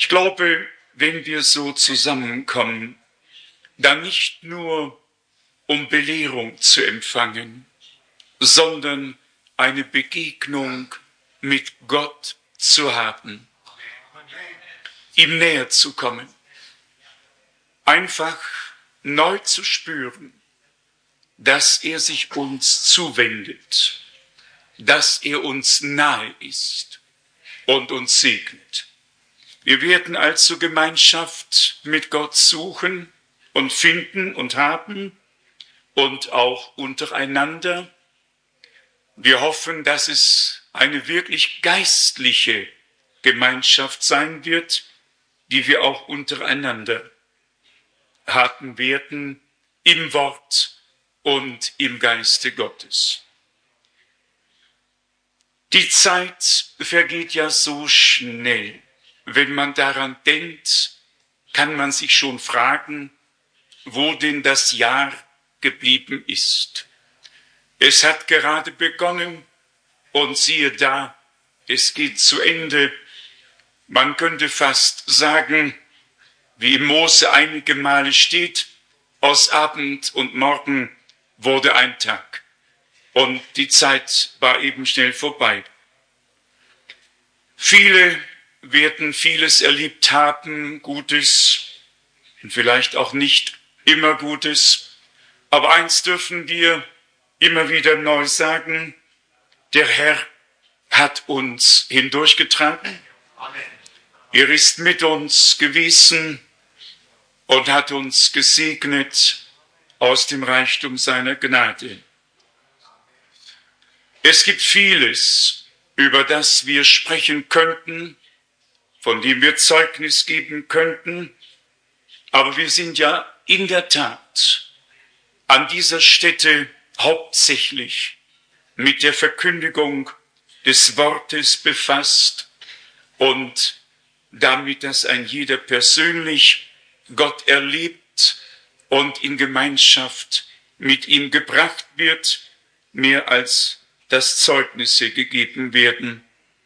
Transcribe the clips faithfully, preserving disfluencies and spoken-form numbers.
Ich glaube, wenn wir so zusammenkommen, dann nicht nur um Belehrung zu empfangen, sondern eine Begegnung mit Gott zu haben, ihm näher zu kommen, einfach neu zu spüren, dass er sich uns zuwendet, dass er uns nahe ist und uns segnet. Wir werden also Gemeinschaft mit Gott suchen und finden und haben und auch untereinander. Wir hoffen, dass es eine wirklich geistliche Gemeinschaft sein wird, die wir auch untereinander haben werden, im Wort und im Geiste Gottes. Die Zeit vergeht ja so schnell. Wenn man daran denkt, kann man sich schon fragen, wo denn das Jahr geblieben ist. Es hat gerade begonnen und siehe da, es geht zu Ende. Man könnte fast sagen, wie im Mose einige Male steht, aus Abend und Morgen wurde ein Tag und die Zeit war eben schnell vorbei. Viele werden vieles erlebt haben, Gutes und vielleicht auch nicht immer Gutes, aber eins dürfen wir immer wieder neu sagen, der Herr hat uns hindurchgetragen, er ist mit uns gewesen und hat uns gesegnet aus dem Reichtum seiner Gnade. Es gibt vieles, über das wir sprechen könnten, von dem wir Zeugnis geben könnten, aber wir sind ja in der Tat an dieser Stätte hauptsächlich mit der Verkündigung des Wortes befasst und damit, dass ein jeder persönlich Gott erlebt und in Gemeinschaft mit ihm gebracht wird, mehr als dass Zeugnisse gegeben werden.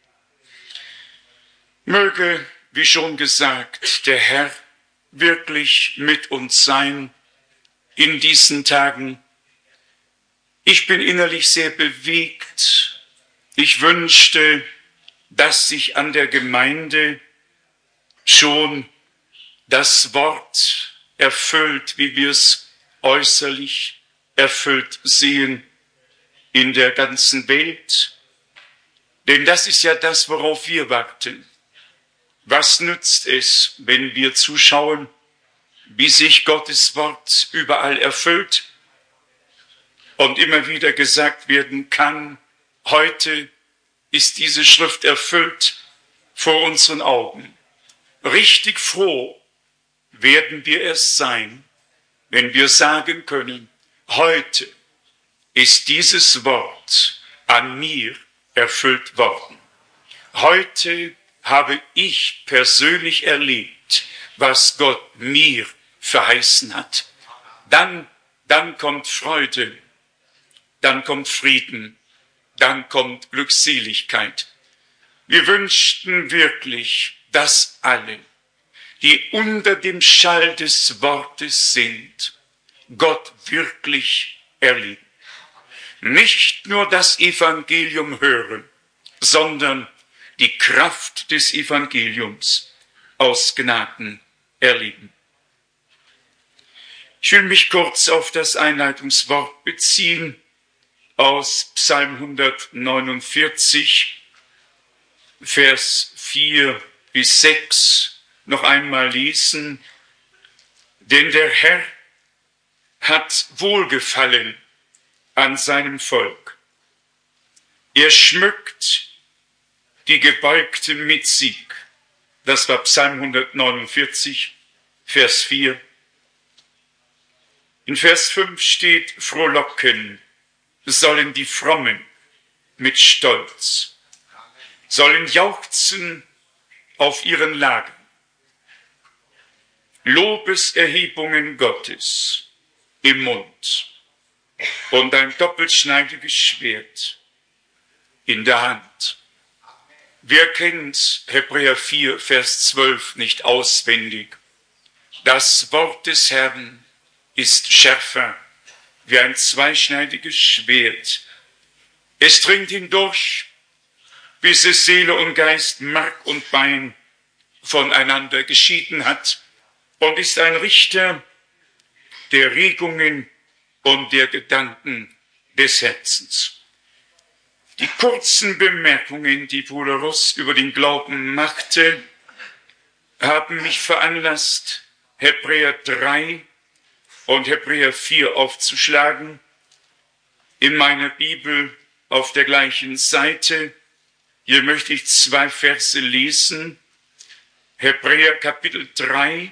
Möge, wie schon gesagt, der Herr wirklich mit uns sein in diesen Tagen. Ich bin innerlich sehr bewegt. Ich wünschte, dass sich an der Gemeinde schon das Wort erfüllt, wie wir es äußerlich erfüllt sehen in der ganzen Welt. Denn das ist ja das, worauf wir warten. Was nützt es, wenn wir zuschauen, wie sich Gottes Wort überall erfüllt und immer wieder gesagt werden kann, heute ist diese Schrift erfüllt vor unseren Augen. Richtig froh werden wir erst sein, wenn wir sagen können, heute ist dieses Wort an mir erfüllt worden. Heute habe ich persönlich erlebt, was Gott mir verheißen hat. Dann, dann kommt Freude, dann kommt Frieden, dann kommt Glückseligkeit. Wir wünschten wirklich, dass alle, die unter dem Schall des Wortes sind, Gott wirklich erleben. Nicht nur das Evangelium hören, sondern die Kraft des Evangeliums aus Gnaden erleben. Ich will mich kurz auf das Einleitungswort beziehen aus Psalm hundertneunundvierzig, Vers vier bis sechs, noch einmal lesen. Denn der Herr hat Wohlgefallen an seinem Volk. Er schmückt die Gebeugten mit Sieg. Das war Psalm hundertneunundvierzig, Vers vier. In Vers fünf steht, frohlocken sollen die Frommen mit Stolz, sollen jauchzen auf ihren Lagern. Lobeserhebungen Gottes im Mund und ein doppelschneidiges Schwert in der Hand. Wer kennt Hebräer vier, Vers zwölf nicht auswendig? Das Wort des Herrn ist schärfer wie ein zweischneidiges Schwert. Es dringt hindurch, bis es Seele und Geist, Mark und Bein voneinander geschieden hat und ist ein Richter der Regungen und der Gedanken des Herzens. Die kurzen Bemerkungen, die Bruder Ross über den Glauben machte, haben mich veranlasst, Hebräer drei und Hebräer vier aufzuschlagen. In meiner Bibel auf der gleichen Seite. Hier möchte ich zwei Verse lesen. Hebräer Kapitel drei,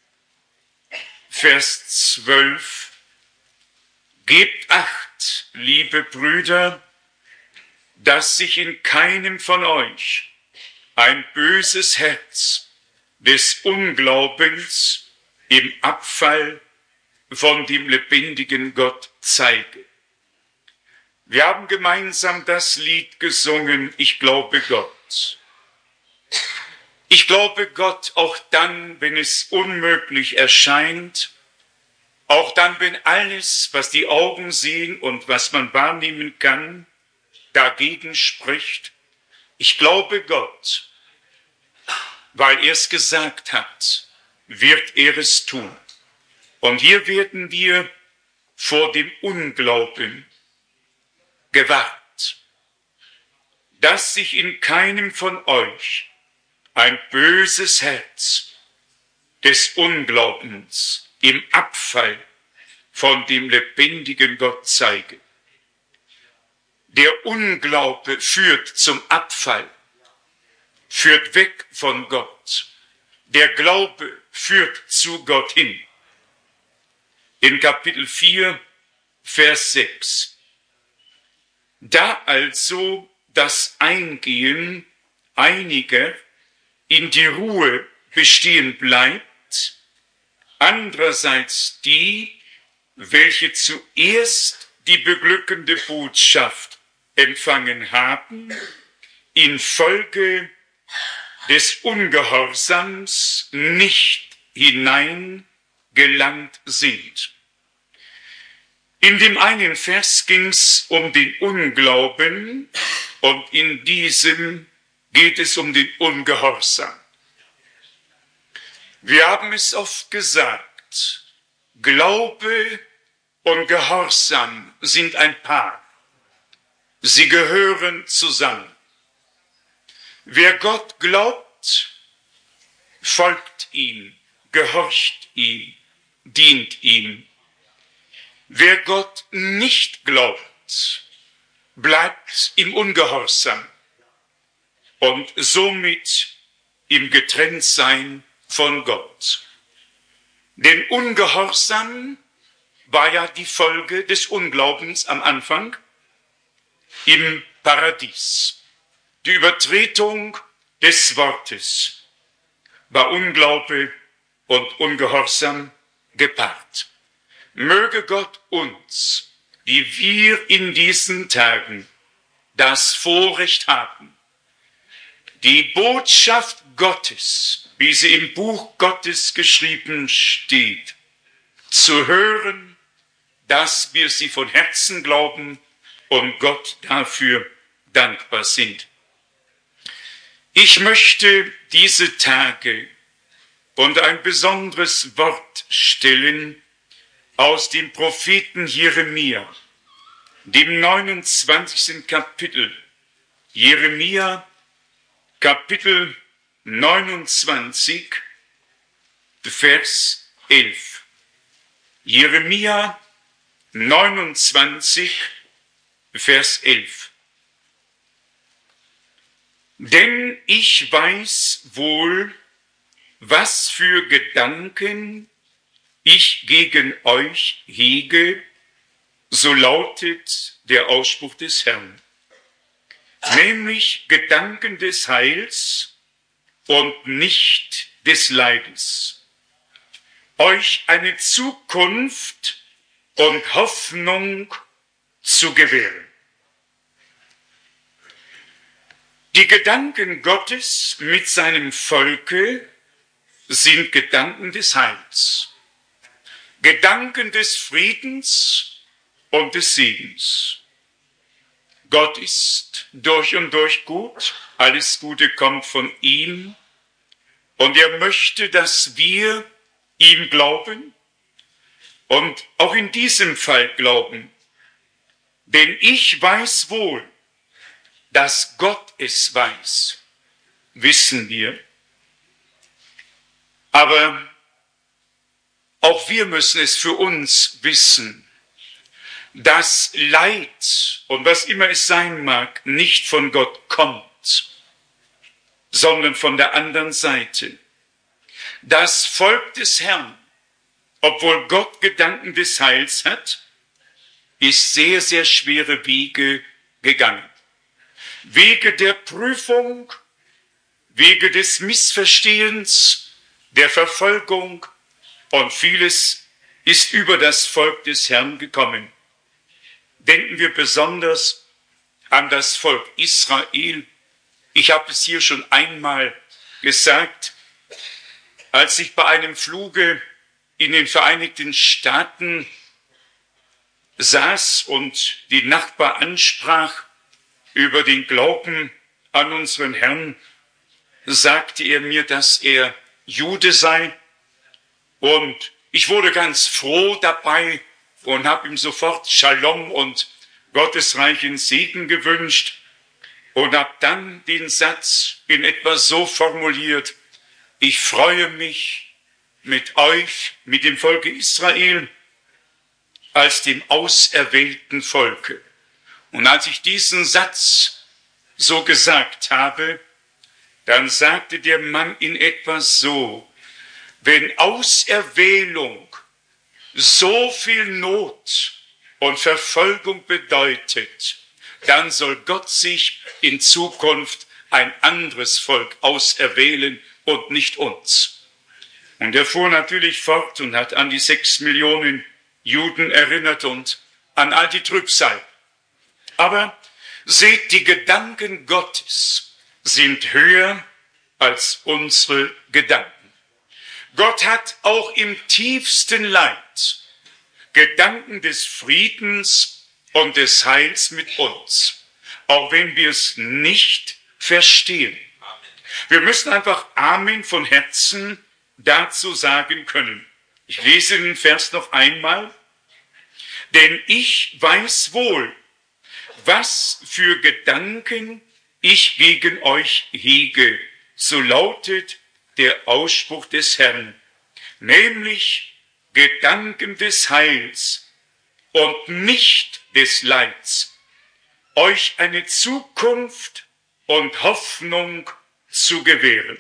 Vers zwölf. Gebt acht, liebe Brüder, dass sich in keinem von euch ein böses Herz des Unglaubens im Abfall von dem lebendigen Gott zeige. Wir haben gemeinsam das Lied gesungen, ich glaube Gott. Ich glaube Gott auch dann, wenn es unmöglich erscheint, auch dann, wenn alles, was die Augen sehen und was man wahrnehmen kann, dagegen spricht. Ich glaube Gott, weil er es gesagt hat, wird er es tun. Und hier werden wir vor dem Unglauben gewahrt, dass sich in keinem von euch ein böses Herz des Unglaubens im Abfall von dem lebendigen Gott zeige. Der Unglaube führt zum Abfall, führt weg von Gott. Der Glaube führt zu Gott hin. In Kapitel vier, Vers sechs. Da also das Eingehen einiger in die Ruhe bestehen bleibt, andererseits die, welche zuerst die beglückende Botschaft empfangen haben, infolge des Ungehorsams nicht hineingelangt sind. In dem einen Vers ging es um den Unglauben und in diesem geht es um den Ungehorsam. Wir haben es oft gesagt, Glaube und Gehorsam sind ein Paar. Sie gehören zusammen. Wer Gott glaubt, folgt ihm, gehorcht ihm, dient ihm. Wer Gott nicht glaubt, bleibt im Ungehorsam und somit im Getrenntsein von Gott. Denn Ungehorsam war ja die Folge des Unglaubens am Anfang im Paradies. Die Übertretung des Wortes war Unglaube und Ungehorsam gepaart. Möge Gott uns, die wir in diesen Tagen das Vorrecht haben, die Botschaft Gottes, wie sie im Buch Gottes geschrieben steht, zu hören, dass wir sie von Herzen glauben und Gott dafür dankbar sind. Ich möchte diese Tage und ein besonderes Wort stellen aus dem Propheten Jeremia, dem neunundzwanzigsten Kapitel. Jeremia, Kapitel neunundzwanzig, Vers elf. Jeremia neunundzwanzig, Vers elf. Denn ich weiß wohl, was für Gedanken ich gegen euch hege, so lautet der Ausspruch des Herrn, nämlich Gedanken des Heils und nicht des Leides, euch eine Zukunft und Hoffnung zu gewähren. Die Gedanken Gottes mit seinem Volke sind Gedanken des Heils, Gedanken des Friedens und des Segens. Gott ist durch und durch gut, alles Gute kommt von ihm und er möchte, dass wir ihm glauben und auch in diesem Fall glauben. Denn ich weiß wohl, dass Gott es weiß, wissen wir. Aber auch wir müssen es für uns wissen, dass Leid und was immer es sein mag, nicht von Gott kommt, sondern von der anderen Seite. Das Volk des Herrn, obwohl Gott Gedanken des Heils hat, ist sehr, sehr schwere Wege gegangen. Wege der Prüfung, Wege des Missverstehens, der Verfolgung und vieles ist über das Volk des Herrn gekommen. Denken wir besonders an das Volk Israel. Ich habe es hier schon einmal gesagt, als ich bei einem Fluge in den Vereinigten Staaten saß und die Nachbar ansprach über den Glauben an unseren Herrn, sagte er mir, dass er Jude sei. Und ich wurde ganz froh dabei und habe ihm sofort Shalom und gottesreichen Segen gewünscht und habe dann den Satz in etwa so formuliert: Ich freue mich mit euch, mit dem Volke Israel, als dem auserwählten Volke. Und als ich diesen Satz so gesagt habe, dann sagte der Mann in etwa so: Wenn Auserwählung so viel Not und Verfolgung bedeutet, dann soll Gott sich in Zukunft ein anderes Volk auserwählen und nicht uns. Und er fuhr natürlich fort und hat an die sechs Millionen Juden erinnert und an all die Trübsal. Aber seht, die Gedanken Gottes sind höher als unsere Gedanken. Gott hat auch im tiefsten Leid Gedanken des Friedens und des Heils mit uns, auch wenn wir es nicht verstehen. Wir müssen einfach Amen von Herzen dazu sagen können. Ich lese den Vers noch einmal. Denn ich weiß wohl, was für Gedanken ich gegen euch hege, so lautet der Ausspruch des Herrn, nämlich Gedanken des Heils und nicht des Leids, euch eine Zukunft und Hoffnung zu gewähren.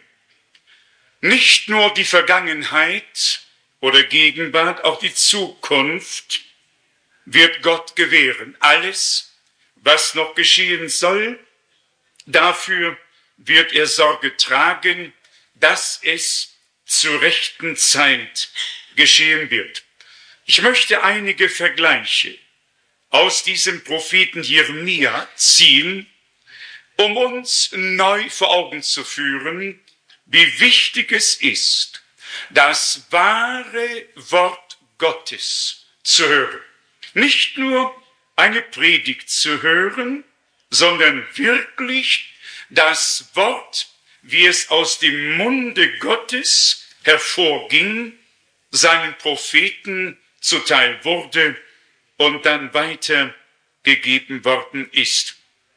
Nicht nur die Vergangenheit oder Gegenwart, auch die Zukunft wird Gott gewähren. Alles, was noch geschehen soll, dafür wird er Sorge tragen, dass es zur rechten Zeit geschehen wird. Ich möchte einige Vergleiche aus diesem Propheten Jeremia ziehen, um uns neu vor Augen zu führen, wie wichtig es ist, das wahre Wort Gottes zu hören. Nicht nur eine Predigt zu hören, sondern wirklich das Wort, wie es aus dem Munde Gottes hervorging, seinen Propheten zuteil wurde und dann weitergegeben worden ist.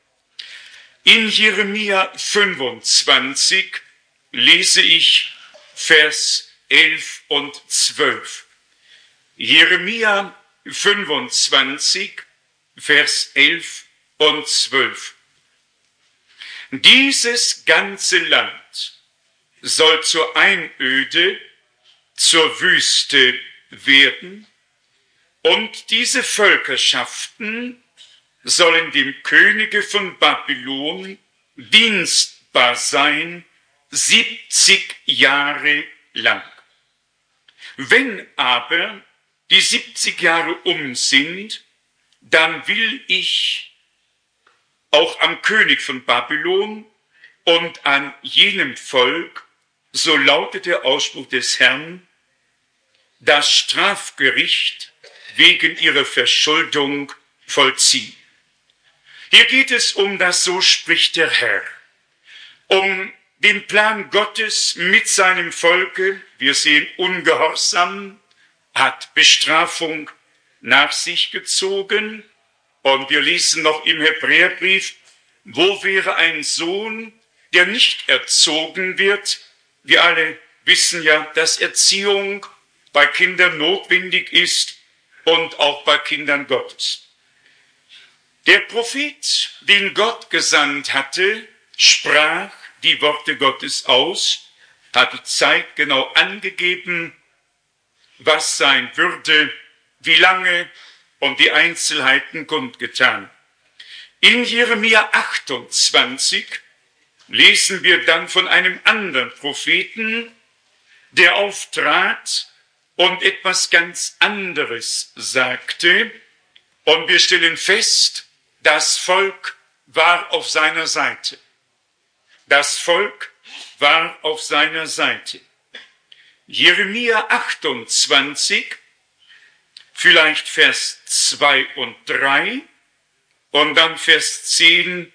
In Jeremia fünfundzwanzig lese ich Vers elf und zwölf. Jeremia fünfundzwanzig, Vers elf und zwölf. Dieses ganze Land soll zur Einöde, zur Wüste werden, und diese Völkerschaften sollen dem Könige von Babylon dienstbar sein, siebzig Jahre lang. Wenn aber die siebzig Jahre um sind, dann will ich auch am König von Babylon Und an jenem Volk, so lautet der Ausspruch des Herrn, das Strafgericht wegen ihrer Verschuldung vollziehen. Hier geht es um das So spricht der Herr, um den Plan Gottes mit seinem Volke. Wir sehen, Ungehorsam hat Bestrafung nach sich gezogen. Und wir lesen noch im Hebräerbrief, wo wäre ein Sohn, der nicht erzogen wird? Wir alle wissen ja, dass Erziehung bei Kindern notwendig ist und auch bei Kindern Gottes. Der Prophet, den Gott gesandt hatte, sprach die Worte Gottes aus, hatte zeitgenau angegeben, was sein würde, wie lange und die Einzelheiten kundgetan. In Jeremia achtundzwanzig lesen wir dann von einem anderen Propheten, der auftrat und etwas ganz anderes sagte. Und wir stellen fest, das Volk war auf seiner Seite. Das Volk war auf seiner Seite. Jeremia achtundzwanzig, vielleicht Vers zwei und drei und dann Vers zehn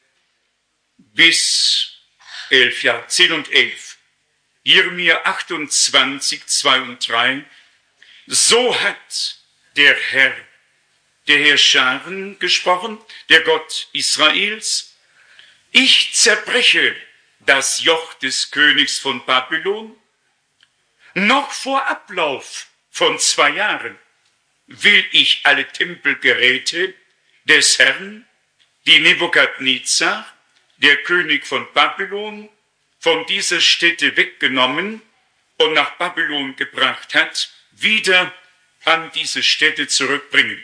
bis elf, ja, zehn und elf. Jeremia achtundzwanzig, zwei und drei. So hat der Herr, der Herr Scharen gesprochen, der Gott Israels: Ich zerbreche das Joch des Königs von Babylon. Noch vor Ablauf von zwei Jahren will ich alle Tempelgeräte des Herrn, die Nebukadnezar, der König von Babylon, von dieser Stätte weggenommen und nach Babylon gebracht hat, wieder an diese Stätte zurückbringen.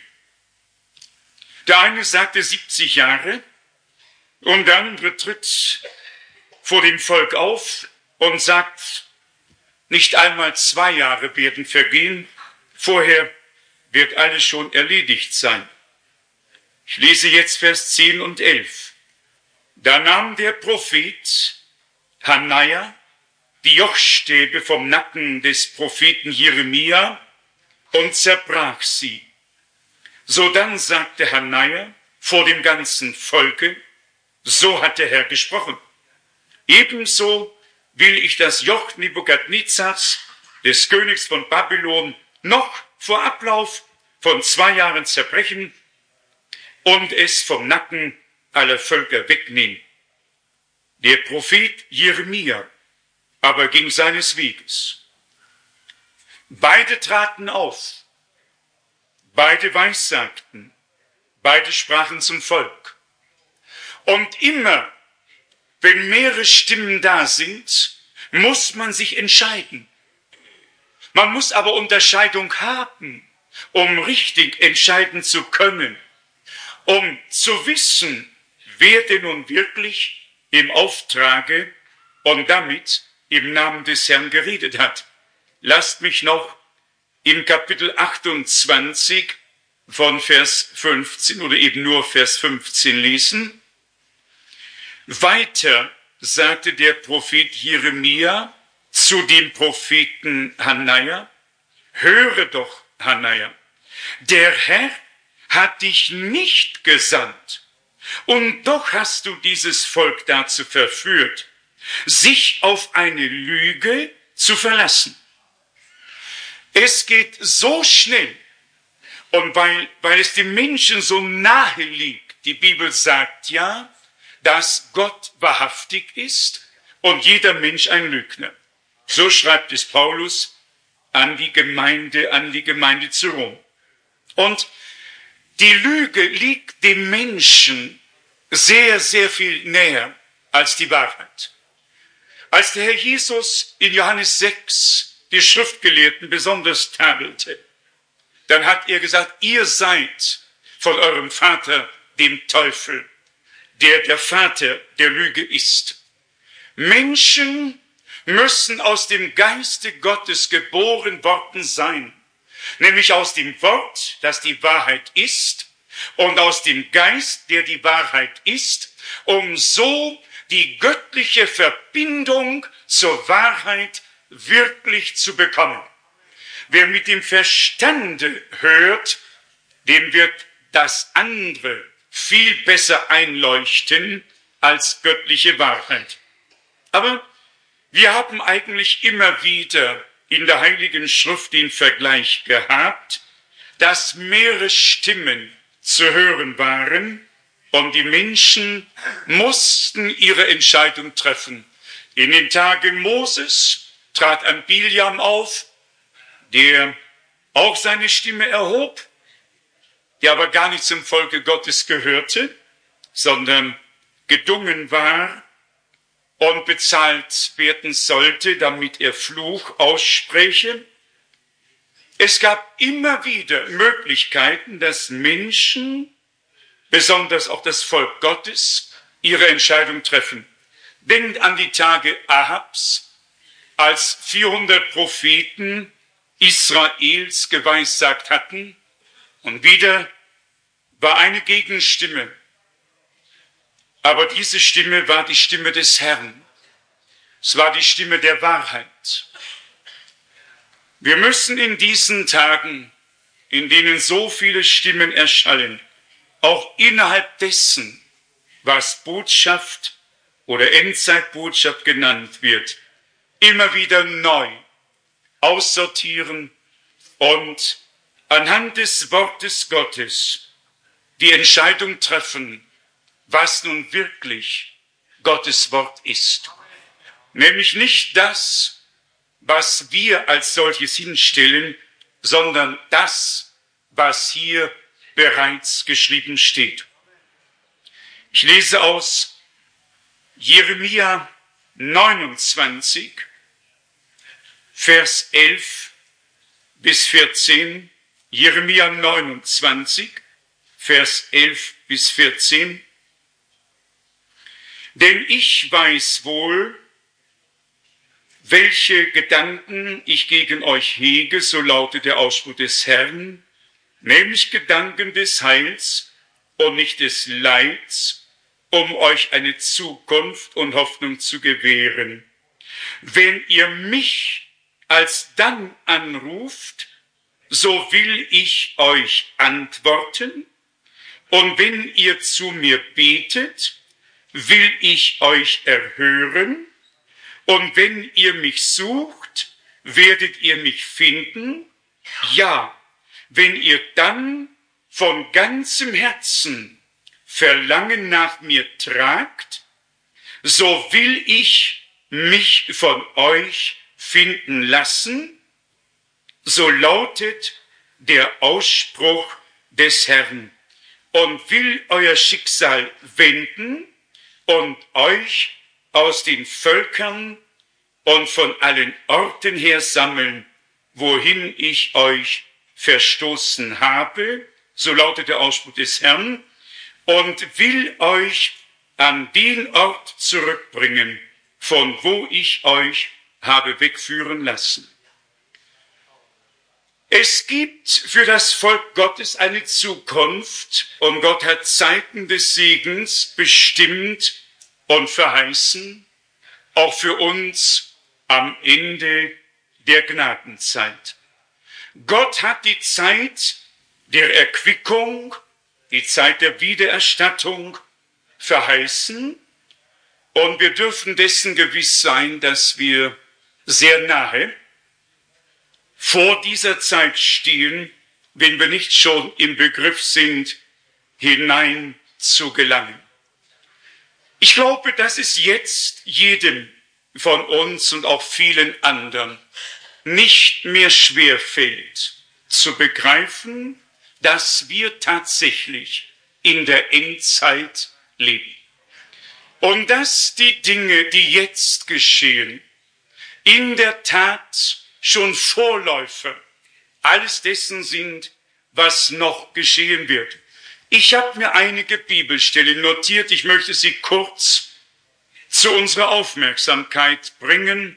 Der eine sagte siebzig Jahre und der andere tritt vor dem Volk auf und sagt, nicht einmal zwei Jahre werden vergehen, vorher wird alles schon erledigt sein. Ich lese jetzt Vers zehn und elf. Da nahm der Prophet Hanaja die Jochstäbe vom Nacken des Propheten Jeremia und zerbrach sie. Sodann sagte Hanaja vor dem ganzen Volke: So hat der Herr gesprochen. Ebenso will ich das Joch Nebukadnezars, des Königs von Babylon, noch vor Ablauf von zwei Jahren zerbrechen und es vom Nacken aller Völker wegnehmen. Der Prophet Jeremia aber ging seines Weges. Beide traten auf, beide weissagten, beide sprachen zum Volk. Und immer, wenn mehrere Stimmen da sind, muss man sich entscheiden. Man muss aber Unterscheidung haben, um richtig entscheiden zu können, um zu wissen, wer denn nun wirklich im Auftrage und damit im Namen des Herrn geredet hat. Lasst mich noch im Kapitel achtundzwanzig von Vers fünfzehn oder eben nur Vers fünfzehn lesen. Weiter sagte der Prophet Jeremia zu dem Propheten Hanaja: Höre doch, Hanaja, der Herr hat dich nicht gesandt, und doch hast du dieses Volk dazu verführt, sich auf eine Lüge zu verlassen. Es geht so schnell, und weil, weil es dem Menschen so nahe liegt, die Bibel sagt ja, dass Gott wahrhaftig ist und jeder Mensch ein Lügner. So schreibt es Paulus an die Gemeinde, an die Gemeinde zu Rom. Und die Lüge liegt dem Menschen sehr, sehr viel näher als die Wahrheit. Als der Herr Jesus in Johannes sechs die Schriftgelehrten besonders tadelte, dann hat er gesagt, ihr seid von eurem Vater, dem Teufel, der der Vater der Lüge ist. Menschen müssen aus dem Geiste Gottes geboren worden sein, nämlich aus dem Wort, das die Wahrheit ist, und aus dem Geist, der die Wahrheit ist, um so die göttliche Verbindung zur Wahrheit wirklich zu bekommen. Wer mit dem Verstande hört, dem wird das andere viel besser einleuchten als göttliche Wahrheit. Aber wir haben eigentlich immer wieder in der Heiligen Schrift den Vergleich gehabt, dass mehrere Stimmen zu hören waren und die Menschen mussten ihre Entscheidung treffen. In den Tagen Moses trat ein Biljam auf, der auch seine Stimme erhob, der aber gar nicht zum Volke Gottes gehörte, sondern gedungen war und bezahlt werden sollte, damit er Fluch ausspräche. Es gab immer wieder Möglichkeiten, dass Menschen, besonders auch das Volk Gottes, ihre Entscheidung treffen. Denkt an die Tage Ahabs, als vierhundert Propheten Israels geweissagt hatten, und wieder war eine Gegenstimme. Aber diese Stimme war die Stimme des Herrn. Es war die Stimme der Wahrheit. Wir müssen in diesen Tagen, in denen so viele Stimmen erschallen, auch innerhalb dessen, was Botschaft oder Endzeitbotschaft genannt wird, immer wieder neu aussortieren und anhand des Wortes Gottes die Entscheidung treffen, was nun wirklich Gottes Wort ist. Nämlich nicht das, was wir als solches hinstellen, sondern das, was hier bereits geschrieben steht. Ich lese aus Jeremia neunundzwanzig, Vers elf bis vierzehn, Jeremia neunundzwanzig, Vers elf bis vierzehn. Denn ich weiß wohl, welche Gedanken ich gegen euch hege, so lautet der Ausspruch des Herrn, nämlich Gedanken des Heils und nicht des Leids, um euch eine Zukunft und Hoffnung zu gewähren. Wenn ihr mich alsdann anruft, so will ich euch antworten, und wenn ihr zu mir betet, will ich euch erhören, und wenn ihr mich sucht, werdet ihr mich finden. Ja, wenn ihr dann von ganzem Herzen Verlangen nach mir tragt, so will ich mich von euch finden lassen. So lautet der Ausspruch des Herrn, und will euer Schicksal wenden und euch aus den Völkern und von allen Orten her sammeln, wohin ich euch verstoßen habe, so lautet der Ausspruch des Herrn, und will euch an den Ort zurückbringen, von wo ich euch habe wegführen lassen. Es gibt für das Volk Gottes eine Zukunft, und Gott hat Zeiten des Segens bestimmt und verheißen, auch für uns am Ende der Gnadenzeit. Gott hat die Zeit der Erquickung, die Zeit der Wiedererstattung verheißen, und wir dürfen dessen gewiss sein, dass wir sehr nahe vor dieser Zeit stehen, wenn wir nicht schon im Begriff sind, hinein zu gelangen. Ich glaube, dass es jetzt jedem von uns und auch vielen anderen nicht mehr schwer fällt, zu begreifen, dass wir tatsächlich in der Endzeit leben. Und dass die Dinge, die jetzt geschehen, in der Tat schon Vorläufer alles dessen sind, was noch geschehen wird. Ich habe mir einige Bibelstellen notiert, ich möchte sie kurz zu unserer Aufmerksamkeit bringen,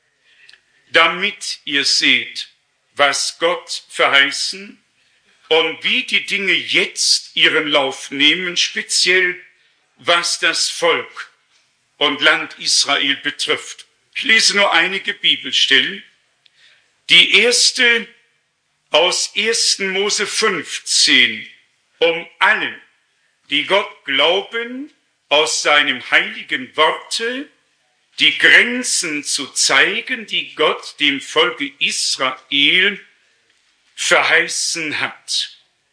damit ihr seht, was Gott verheißen und wie die Dinge jetzt ihren Lauf nehmen, speziell was das Volk und Land Israel betrifft. Ich lese nur einige Bibelstellen. Die erste aus ersten Mose fünfzehn, um allen, die Gott glauben, aus seinem heiligen Worte die Grenzen zu zeigen, die Gott dem Volke Israel verheißen hat.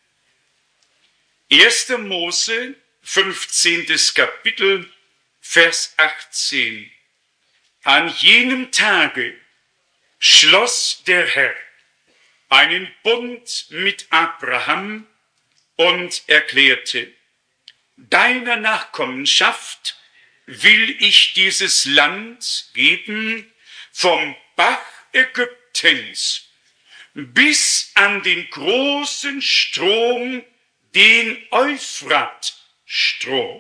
erster Mose, fünfzehntes Kapitel, Vers achtzehn. An jenem Tage schloss der Herr einen Bund mit Abraham und erklärte: Deiner Nachkommenschaft will ich dieses Land geben, vom Bach Ägyptens bis an den großen Strom, den Euphratstrom.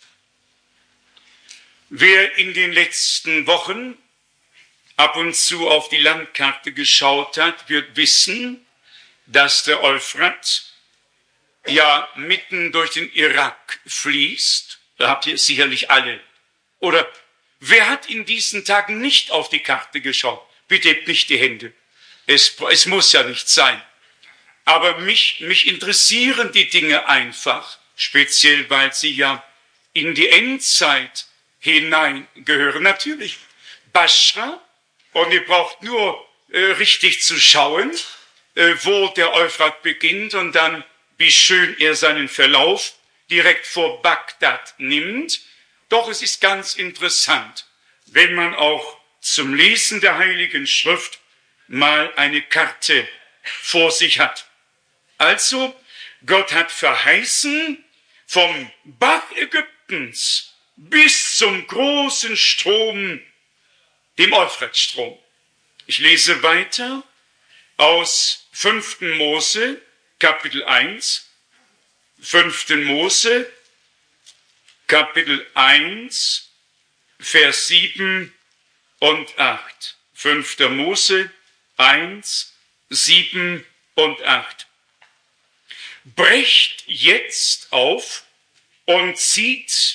Wer in den letzten Wochen ab und zu auf die Landkarte geschaut hat, wird wissen, dass der Euphrat ja mitten durch den Irak fließt. Da habt ihr sicherlich alle. Oder wer hat in diesen Tagen nicht auf die Karte geschaut? Bitte hebt nicht die Hände. Es, es muss ja nicht sein. Aber mich, mich interessieren die Dinge einfach, speziell weil sie ja in die Endzeit hineingehören. Natürlich Baschra, und ihr braucht nur äh, richtig zu schauen, äh, wo der Euphrat beginnt und dann, wie schön er seinen Verlauf direkt vor Bagdad nimmt. Doch es ist ganz interessant, wenn man auch zum Lesen der Heiligen Schrift mal eine Karte vor sich hat. Also, Gott hat verheißen, vom Bach Ägyptens bis zum großen Strom, dem Euphratstrom. Ich lese weiter aus fünften Mose, Kapitel eins, fünften Mose, Kapitel eins, Vers sieben und acht. fünfter Mose eins, sieben und acht. Brecht jetzt auf und zieht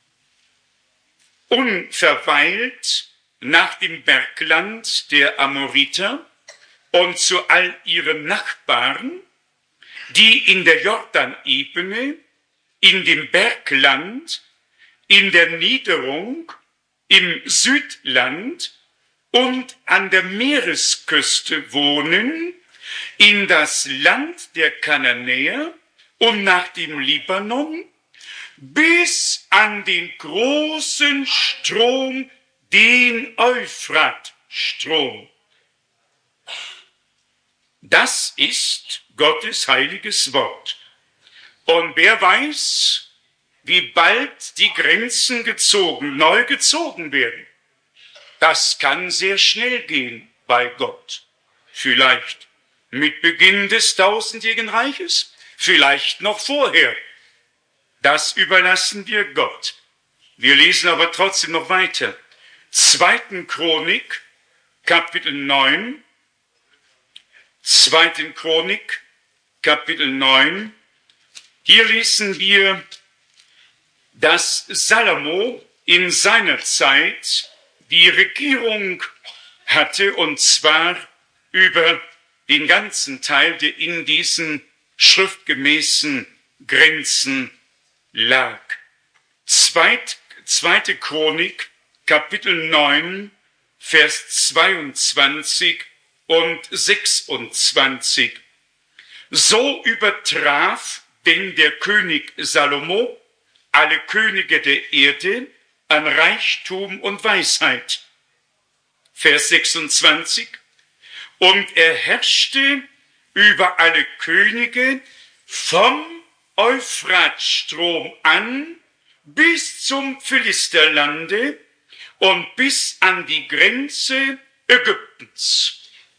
unverweilt nach dem Bergland der Amoriter und zu all ihren Nachbarn, die in der Jordanebene, in dem Bergland, in der Niederung, im Südland und an der Meeresküste wohnen, in das Land der Kananäer und nach dem Libanon, bis an den großen Strom, den Euphratstrom. Das ist Gottes heiliges Wort. Und wer weiß, wie bald die Grenzen gezogen, neu gezogen werden. Das kann sehr schnell gehen bei Gott. Vielleicht mit Beginn des tausendjährigen Reiches, vielleicht noch vorher. Das überlassen wir Gott. Wir lesen aber trotzdem noch weiter. Zweiten Chronik, Kapitel neun. Zweiten Chronik, Kapitel neun. Hier lesen wir, dass Salomo in seiner Zeit die Regierung hatte, und zwar über den ganzen Teil, der in diesen schriftgemäßen Grenzen lag. Zweit, zweite Chronik, Kapitel neun, Vers zweiundzwanzig und sechsundzwanzig. So übertraf denn der König Salomo alle Könige der Erde an Reichtum und Weisheit. Vers sechsundzwanzig. Und er herrschte über alle Könige vom Euphratstrom an bis zum Philisterlande und bis an die Grenze Ägyptens.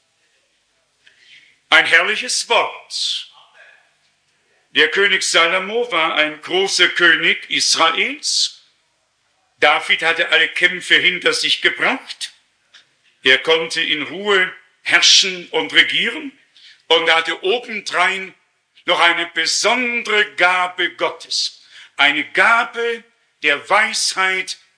Ein herrliches Wort. Der König Salomo war ein großer König Israels. David hatte alle Kämpfe hinter sich gebracht. Er konnte in Ruhe herrschen und regieren und hatte obendrein noch eine besondere Gabe Gottes. Eine Gabe der Weisheit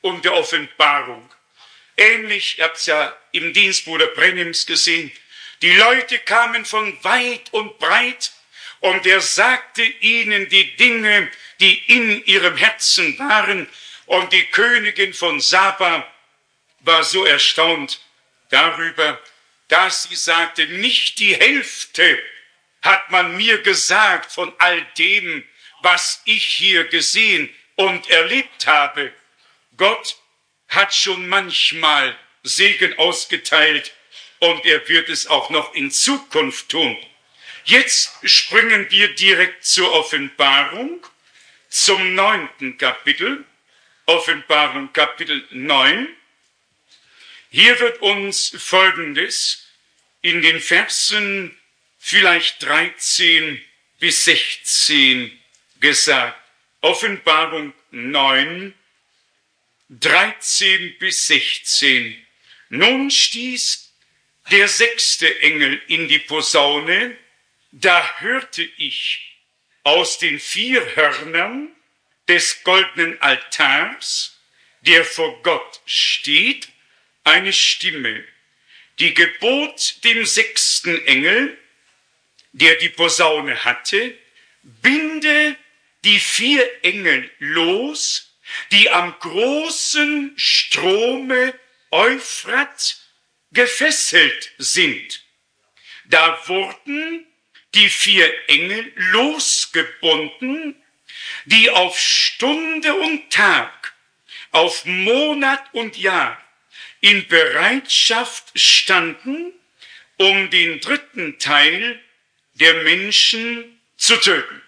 und der Offenbarung. Ähnlich, ihr habt es ja im Dienst Bruder Brennims gesehen, die Leute kamen von weit und breit und er sagte ihnen die Dinge, die in ihrem Herzen waren. Und die Königin von Saba war so erstaunt darüber, dass sie sagte, nicht die Hälfte hat man mir gesagt von all dem, was ich hier gesehen und erlebt habe. Gott hat schon manchmal Segen ausgeteilt und er wird es auch noch in Zukunft tun. Jetzt springen wir direkt zur Offenbarung, zum neunten Kapitel, Offenbarung Kapitel neun. Hier wird uns Folgendes in den Versen vielleicht dreizehn bis sechzehn gesagt. Offenbarung neun, dreizehn bis sechzehn. Nun stieß der sechste Engel in die Posaune, da hörte ich aus den vier Hörnern des goldenen Altars, der vor Gott steht, eine Stimme, die gebot dem sechsten Engel, der die Posaune hatte, binde die vier Engel los, die am großen Strome Euphrat gefesselt sind. Da wurden die vier Engel losgebunden, die auf Stunde und Tag, auf Monat und Jahr in Bereitschaft standen, um den dritten Teil der Menschen zu töten.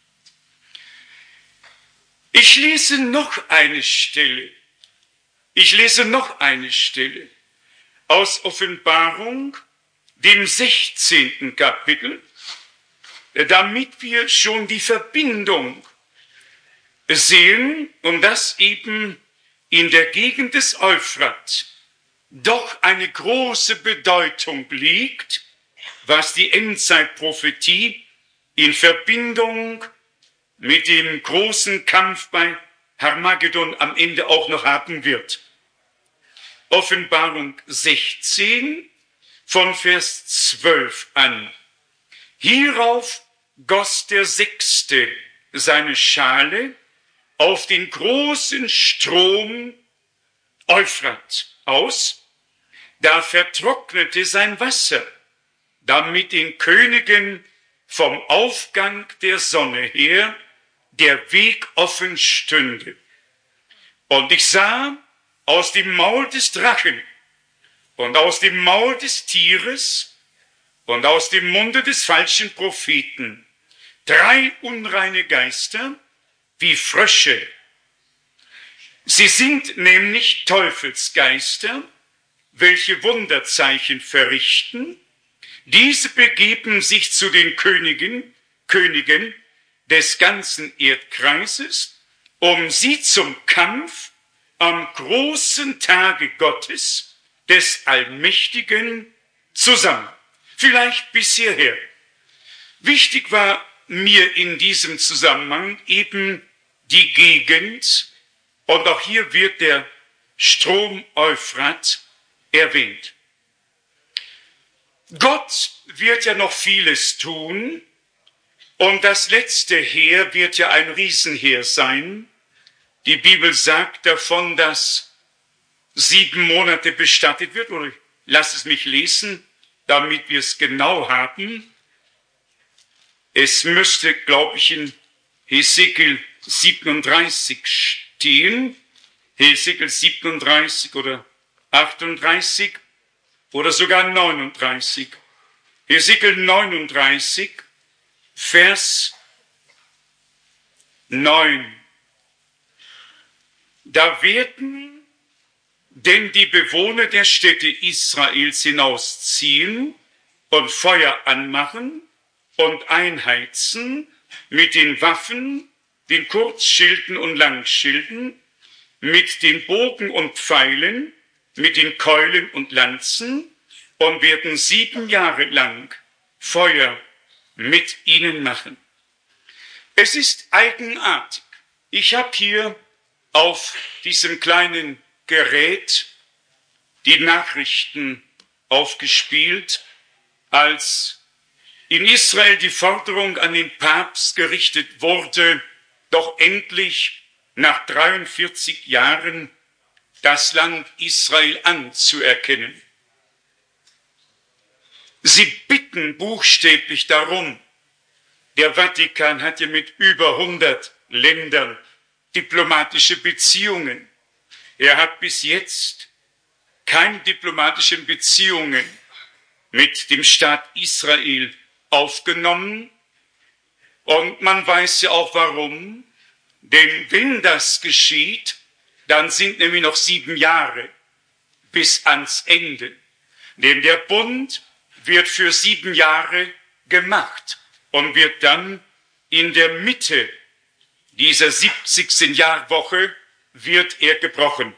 Ich lese noch eine Stelle. Ich lese noch eine Stelle aus Offenbarung, dem sechzehnten Kapitel, damit wir schon die Verbindung sehen und dass eben in der Gegend des Euphrat doch eine große Bedeutung liegt, was die Endzeitprophetie in Verbindung mit dem großen Kampf bei Harmagedon am Ende auch noch haben wird. Offenbarung sechzehn von Vers zwölf an. Hierauf goss der Sechste seine Schale auf den großen Strom Euphrat aus, da vertrocknete sein Wasser, damit den Königen vom Aufgang der Sonne her der Weg offen stünde. Und ich sah aus dem Maul des Drachen und aus dem Maul des Tieres und aus dem Munde des falschen Propheten drei unreine Geister wie Frösche. Sie sind nämlich Teufelsgeister, welche Wunderzeichen verrichten. Diese begeben sich zu den Königen, Königen des ganzen Erdkreises, um sie zum Kampf am großen Tage Gottes, des Allmächtigen, zusammen. Vielleicht bis hierher. Wichtig war mir in diesem Zusammenhang eben die Gegend, und auch hier wird der Strom Euphrat erwähnt. Gott wird ja noch vieles tun, und das letzte Heer wird ja ein Riesenheer sein. Die Bibel sagt davon, dass sieben Monate bestattet wird, oder lass es mich lesen, damit wir es genau haben. Es müsste, glaube ich, in Hesekiel siebenunddreißig stehen, Hesekiel siebenunddreißig oder achtunddreißig oder sogar neununddreißig. Hesekiel neununddreißig, Vers neun. Da werden denn die Bewohner der Städte Israels hinausziehen und Feuer anmachen und einheizen mit den Waffen, den Kurzschilden und Langschilden, mit den Bogen und Pfeilen, mit den Keulen und Lanzen und werden sieben Jahre lang Feuer mit ihnen machen. Es ist eigenartig. Ich habe hier auf diesem kleinen Gerät die Nachrichten aufgespielt, als in Israel die Forderung an den Papst gerichtet wurde, doch endlich nach dreiundvierzig Jahren das Land Israel anzuerkennen. Sie bitten buchstäblich darum. Der Vatikan hat ja mit über hundert Ländern diplomatische Beziehungen. Er hat bis jetzt keine diplomatischen Beziehungen mit dem Staat Israel aufgenommen. Und man weiß ja auch warum. Denn wenn das geschieht, dann sind nämlich noch sieben Jahre bis ans Ende. Denn der Bund wird für sieben Jahre gemacht und wird dann in der Mitte dieser siebzigsten Jahrwoche wird er gebrochen.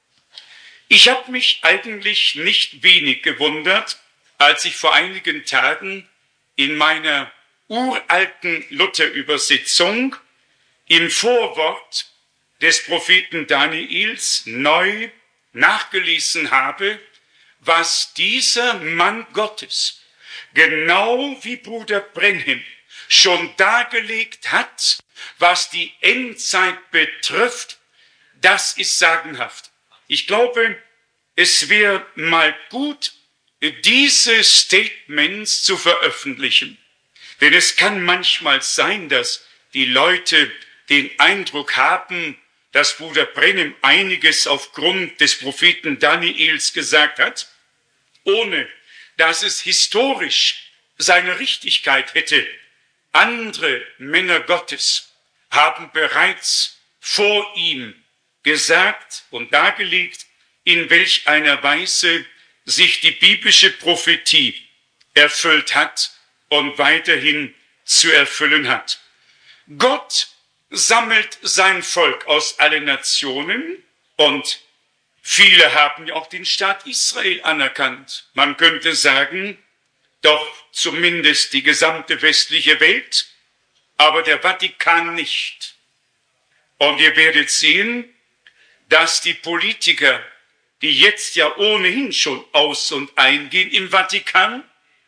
Ich habe mich eigentlich nicht wenig gewundert, als ich vor einigen Tagen in meiner uralten Luther-Übersetzung im Vorwort des Propheten Daniels neu nachgelesen habe, was dieser Mann Gottes, genau wie Bruder Brenhem, schon dargelegt hat, was die Endzeit betrifft. Das ist sagenhaft. Ich glaube, es wäre mal gut, diese Statements zu veröffentlichen. Denn es kann manchmal sein, dass die Leute den Eindruck haben, dass Bruder Brenhem einiges aufgrund des Propheten Daniels gesagt hat, ohne dass es historisch seine Richtigkeit hätte. Andere Männer Gottes haben bereits vor ihm gesagt und dargelegt, in welch einer Weise sich die biblische Prophetie erfüllt hat und weiterhin zu erfüllen hat. Gott sammelt sein Volk aus allen Nationen und viele haben ja auch den Staat Israel anerkannt. Man könnte sagen, doch zumindest die gesamte westliche Welt, aber der Vatikan nicht. Und ihr werdet sehen, dass die Politiker, die jetzt ja ohnehin schon aus- und eingehen im Vatikan,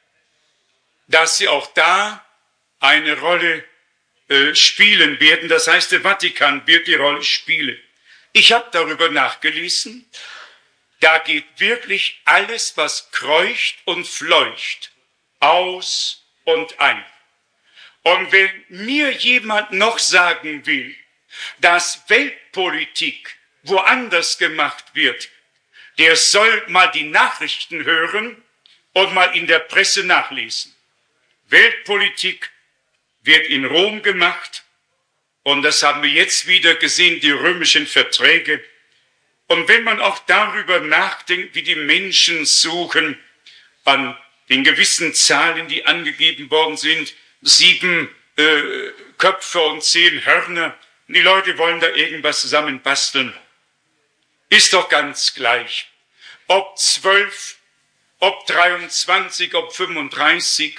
dass sie auch da eine Rolle äh, spielen werden. Das heißt, der Vatikan wird die Rolle spielen. Ich habe darüber nachgelesen. Da geht wirklich alles, was kreucht und fleucht, aus und ein. Und wenn mir jemand noch sagen will, dass Weltpolitik woanders gemacht wird, der soll mal die Nachrichten hören und mal in der Presse nachlesen. Weltpolitik wird in Rom gemacht und das haben wir jetzt wieder gesehen, die römischen Verträge. Und wenn man auch darüber nachdenkt, wie die Menschen suchen an den gewissen Zahlen, die angegeben worden sind, sieben äh, Köpfe und zehn Hörner, und die Leute wollen da irgendwas zusammenbasteln, ist doch ganz gleich. Ob zwölf, ob dreiundzwanzig, ob fünfunddreißig,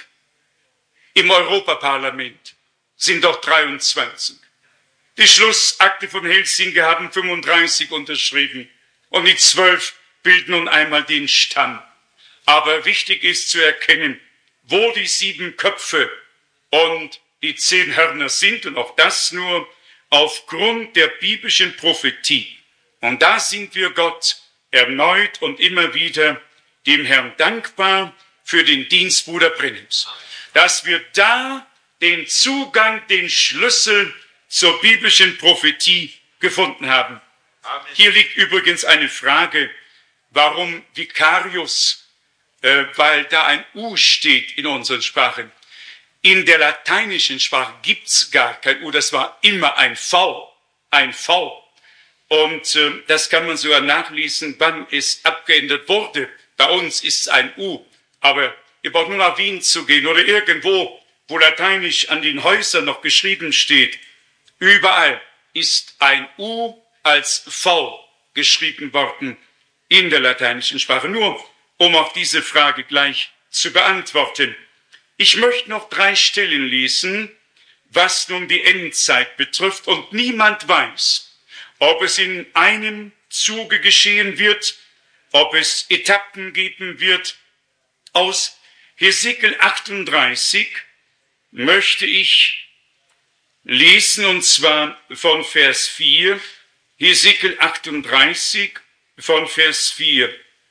im Europaparlament sind doch dreiundzwanzig. Die Schlussakte von Helsinki haben fünfunddreißig unterschrieben und die zwölf bilden nun einmal den Stamm. Aber wichtig ist zu erkennen, wo die sieben Köpfe und die zehn Hörner sind und auch das nur aufgrund der biblischen Prophetie. Und da sind wir Gott erneut und immer wieder dem Herrn dankbar für den Dienst Bruder Brenhems, dass wir da den Zugang, den Schlüssel zur biblischen Prophetie gefunden haben. Amen. Hier liegt übrigens eine Frage, warum Vicarius, äh, weil da ein U steht in unseren Sprachen. In der lateinischen Sprache gibt's gar kein U, das war immer ein V, ein V. Und äh, das kann man sogar nachlesen, wann es abgeändert wurde. Bei uns ist es ein U, aber ihr braucht nur nach Wien zu gehen oder irgendwo, wo lateinisch an den Häusern noch geschrieben steht. Überall ist ein U als V geschrieben worden in der lateinischen Sprache. Nur um auch diese Frage gleich zu beantworten. Ich möchte noch drei Stellen lesen, was nun die Endzeit betrifft. Und niemand weiß, ob es in einem Zuge geschehen wird, ob es Etappen geben wird. Aus Hesekiel achtunddreißig möchte ich lesen, und zwar von Vers vier, Hesekiel achtunddreißig von Vers vier.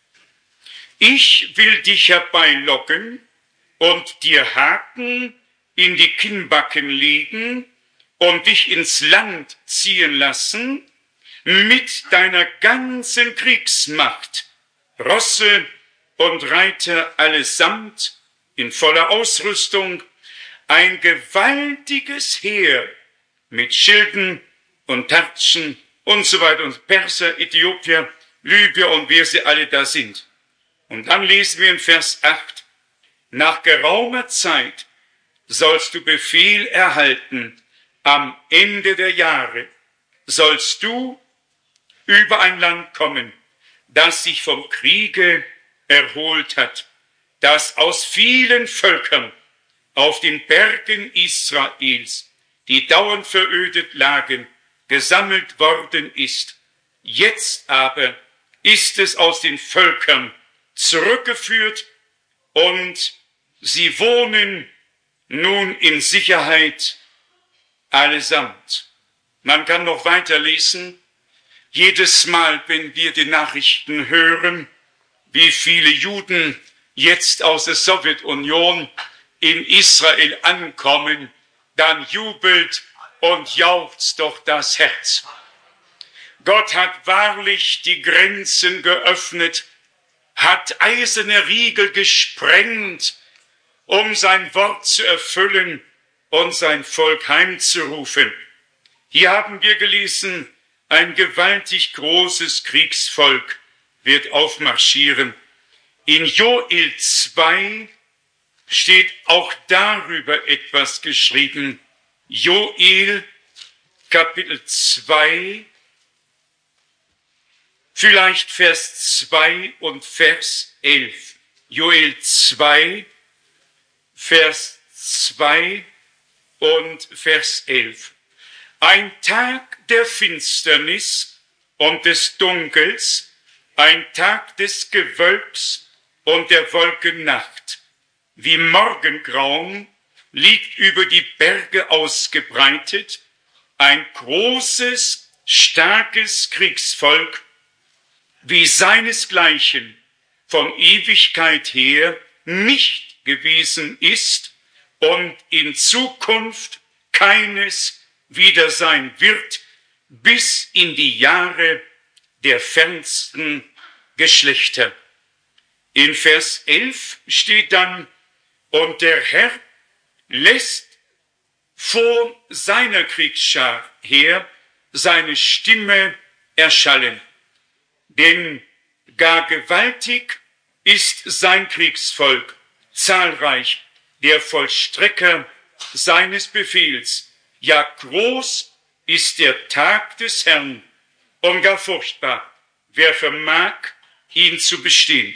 Ich will dich herbeilocken und dir Haken in die Kinnbacken legen und dich ins Land ziehen lassen mit deiner ganzen Kriegsmacht, Rosse und Reiter allesamt in voller Ausrüstung, ein gewaltiges Heer mit Schilden und Tartschen und so weiter und Perser, Äthiopier, Libyer und wer sie alle da sind. Und dann lesen wir in Vers acht, nach geraumer Zeit sollst du Befehl erhalten, am Ende der Jahre sollst du über ein Land kommen, das sich vom Kriege erholt hat, das aus vielen Völkern auf den Bergen Israels, die dauernd verödet lagen, gesammelt worden ist. Jetzt aber ist es aus den Völkern zurückgeführt und sie wohnen nun in Sicherheit allesamt. Man kann noch weiterlesen. Jedes Mal, wenn wir die Nachrichten hören, wie viele Juden jetzt aus der Sowjetunion in Israel ankommen, dann jubelt und jauchzt doch das Herz. Gott hat wahrlich die Grenzen geöffnet, hat eiserne Riegel gesprengt, um sein Wort zu erfüllen und sein Volk heimzurufen. Hier haben wir gelesen, ein gewaltig großes Kriegsvolk wird aufmarschieren. In Joel zwei steht auch darüber etwas geschrieben. Joel Kapitel zwei, vielleicht Vers zwei und Vers elf. Joel zwei, Vers zwei und Vers elf. Ein Tag der Finsternis und des Dunkels, ein Tag des Gewölks und der Wolkennacht. Wie Morgengrauen liegt über die Berge ausgebreitet ein großes, starkes Kriegsvolk, wie seinesgleichen von Ewigkeit her nicht gewesen ist und in Zukunft keines wieder sein wird, bis in die Jahre der fernsten Geschlechter. In Vers elf steht dann, und der Herr lässt vor seiner Kriegsschar her seine Stimme erschallen. Denn gar gewaltig ist sein Kriegsvolk, zahlreich der Vollstrecker seines Befehls. Ja, groß ist der Tag des Herrn und gar furchtbar, wer vermag, ihn zu bestehen.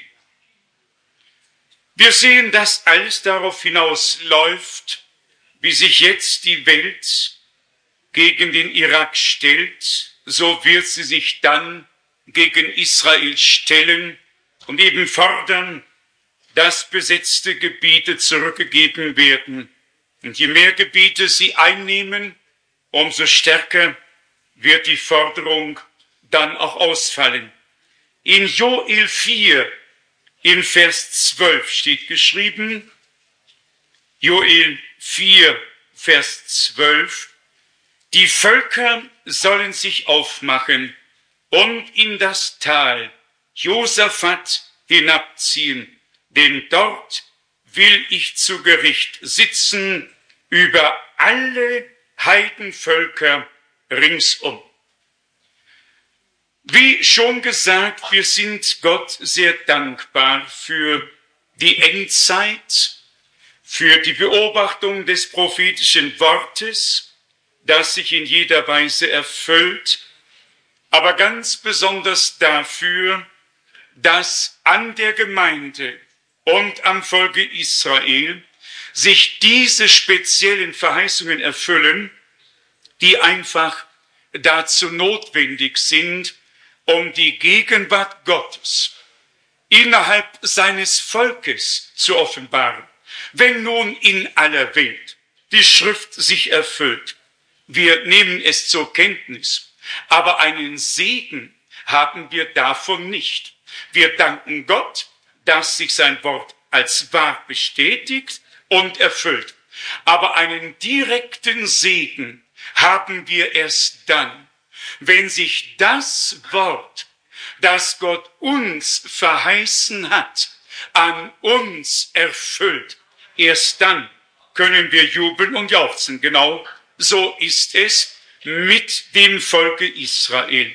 Wir sehen, dass alles darauf hinausläuft, wie sich jetzt die Welt gegen den Irak stellt, so wird sie sich dann gegen Israel stellen und eben fordern, dass besetzte Gebiete zurückgegeben werden. Und je mehr Gebiete sie einnehmen, umso stärker wird die Forderung dann auch ausfallen. In Joel vier, in Vers zwölf steht geschrieben, Joel vier, Vers zwölf, die Völker sollen sich aufmachen und in das Tal Josaphat hinabziehen, denn dort will ich zu Gericht sitzen über alle Heidenvölker ringsum. Wie schon gesagt, wir sind Gott sehr dankbar für die Endzeit, für die Beobachtung des prophetischen Wortes, das sich in jeder Weise erfüllt, aber ganz besonders dafür, dass an der Gemeinde und am Volke Israel sich diese speziellen Verheißungen erfüllen, die einfach dazu notwendig sind, um die Gegenwart Gottes innerhalb seines Volkes zu offenbaren. Wenn nun in aller Welt die Schrift sich erfüllt, wir nehmen es zur Kenntnis, aber einen Segen haben wir davon nicht. Wir danken Gott, dass sich sein Wort als wahr bestätigt und erfüllt. Aber einen direkten Segen haben wir erst dann, wenn sich das Wort, das Gott uns verheißen hat, an uns erfüllt. Erst dann können wir jubeln und jauchzen. Genau so ist es mit dem Volke Israel.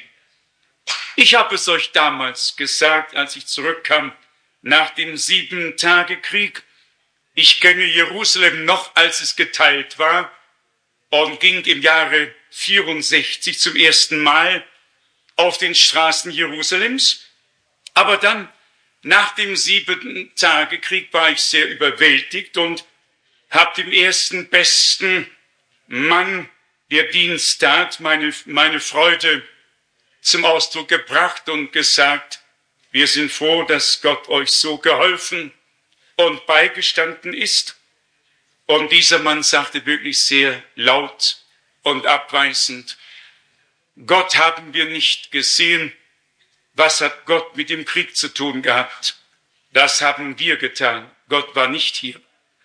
Ich habe es euch damals gesagt, als ich zurückkam nach dem Sieben-Tage-Krieg. Ich kenne Jerusalem noch, als es geteilt war, und ging im Jahre vierundsechzig zum ersten Mal auf den Straßen Jerusalems. Aber dann, nach dem Sieben-Tage-Krieg, war ich sehr überwältigt und habe dem ersten besten Mann, der Dienst tat, meine, meine Freude zum Ausdruck gebracht und gesagt, wir sind froh, dass Gott euch so geholfen und beigestanden ist. Und dieser Mann sagte wirklich sehr laut und abweisend, Gott haben wir nicht gesehen. Was hat Gott mit dem Krieg zu tun gehabt? Das haben wir getan. Gott war nicht hier.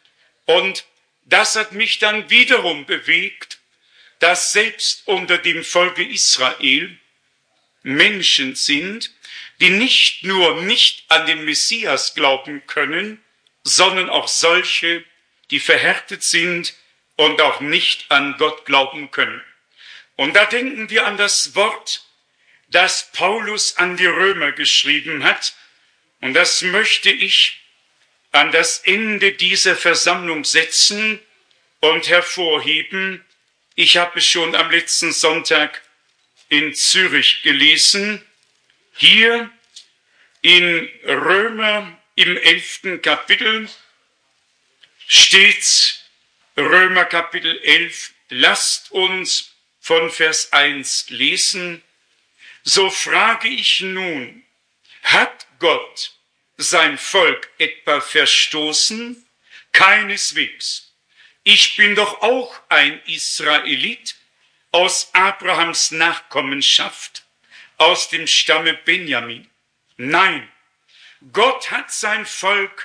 Und das hat mich dann wiederum bewegt, dass selbst unter dem Volke Israel Menschen sind, die nicht nur nicht an den Messias glauben können, sondern auch solche, die verhärtet sind und auch nicht an Gott glauben können. Und da denken wir an das Wort, das Paulus an die Römer geschrieben hat. Und das möchte ich an das Ende dieser Versammlung setzen und hervorheben. Ich habe es schon am letzten Sonntag in Zürich gelesen. Hier in Römer im elften Kapitel steht Römer Kapitel elf. Lasst uns von Vers eins lesen. So frage ich nun, hat Gott sein Volk etwa verstoßen? Keineswegs. Ich bin doch auch ein Israelit aus Abrahams Nachkommenschaft, aus dem Stamme Benjamin. Nein, Gott hat sein Volk,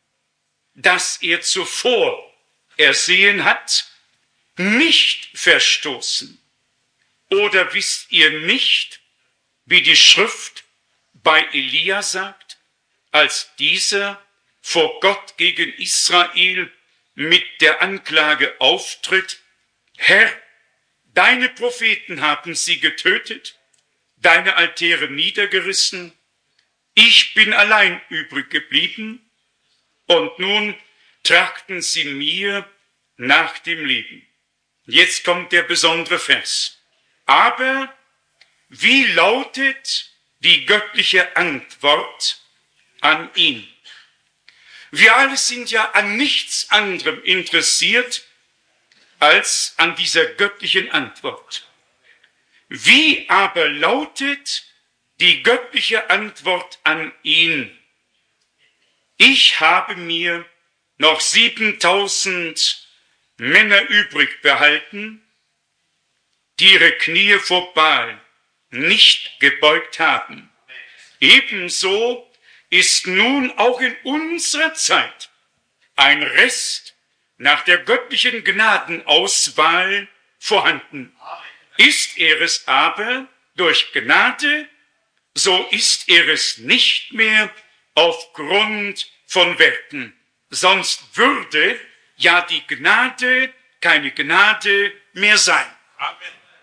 das er zuvor ersehen hat, nicht verstoßen. Oder wisst ihr nicht, wie die Schrift bei Elia sagt, als dieser vor Gott gegen Israel mit der Anklage auftritt, Herr, deine Propheten haben sie getötet, deine Altäre niedergerissen, ich bin allein übrig geblieben und nun trachten sie mir nach dem Leben. Jetzt kommt der besondere Vers. Aber wie lautet die göttliche Antwort an ihn? Wir alle sind ja an nichts anderem interessiert als an dieser göttlichen Antwort. Wie aber lautet die göttliche Antwort an ihn? Ich habe mir noch siebentausend Männer übrig behalten, die ihre Knie vor Baal nicht gebeugt haben. Ebenso ist nun auch in unserer Zeit ein Rest nach der göttlichen Gnadenauswahl vorhanden. Ist er es aber durch Gnade, so ist er es nicht mehr aufgrund von Werken. Sonst würde ja die Gnade keine Gnade mehr sein. Amen.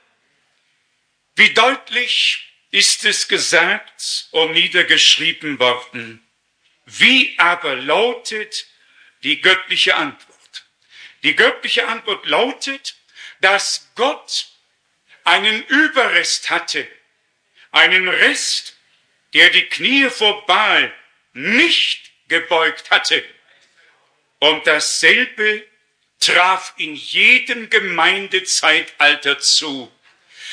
Wie deutlich ist es gesagt und niedergeschrieben worden. Wie aber lautet die göttliche Antwort? Die göttliche Antwort lautet, dass Gott einen Überrest hatte, einen Rest, der die Knie vor Baal nicht gebeugt hatte. Und dasselbe traf in jedem Gemeindezeitalter zu.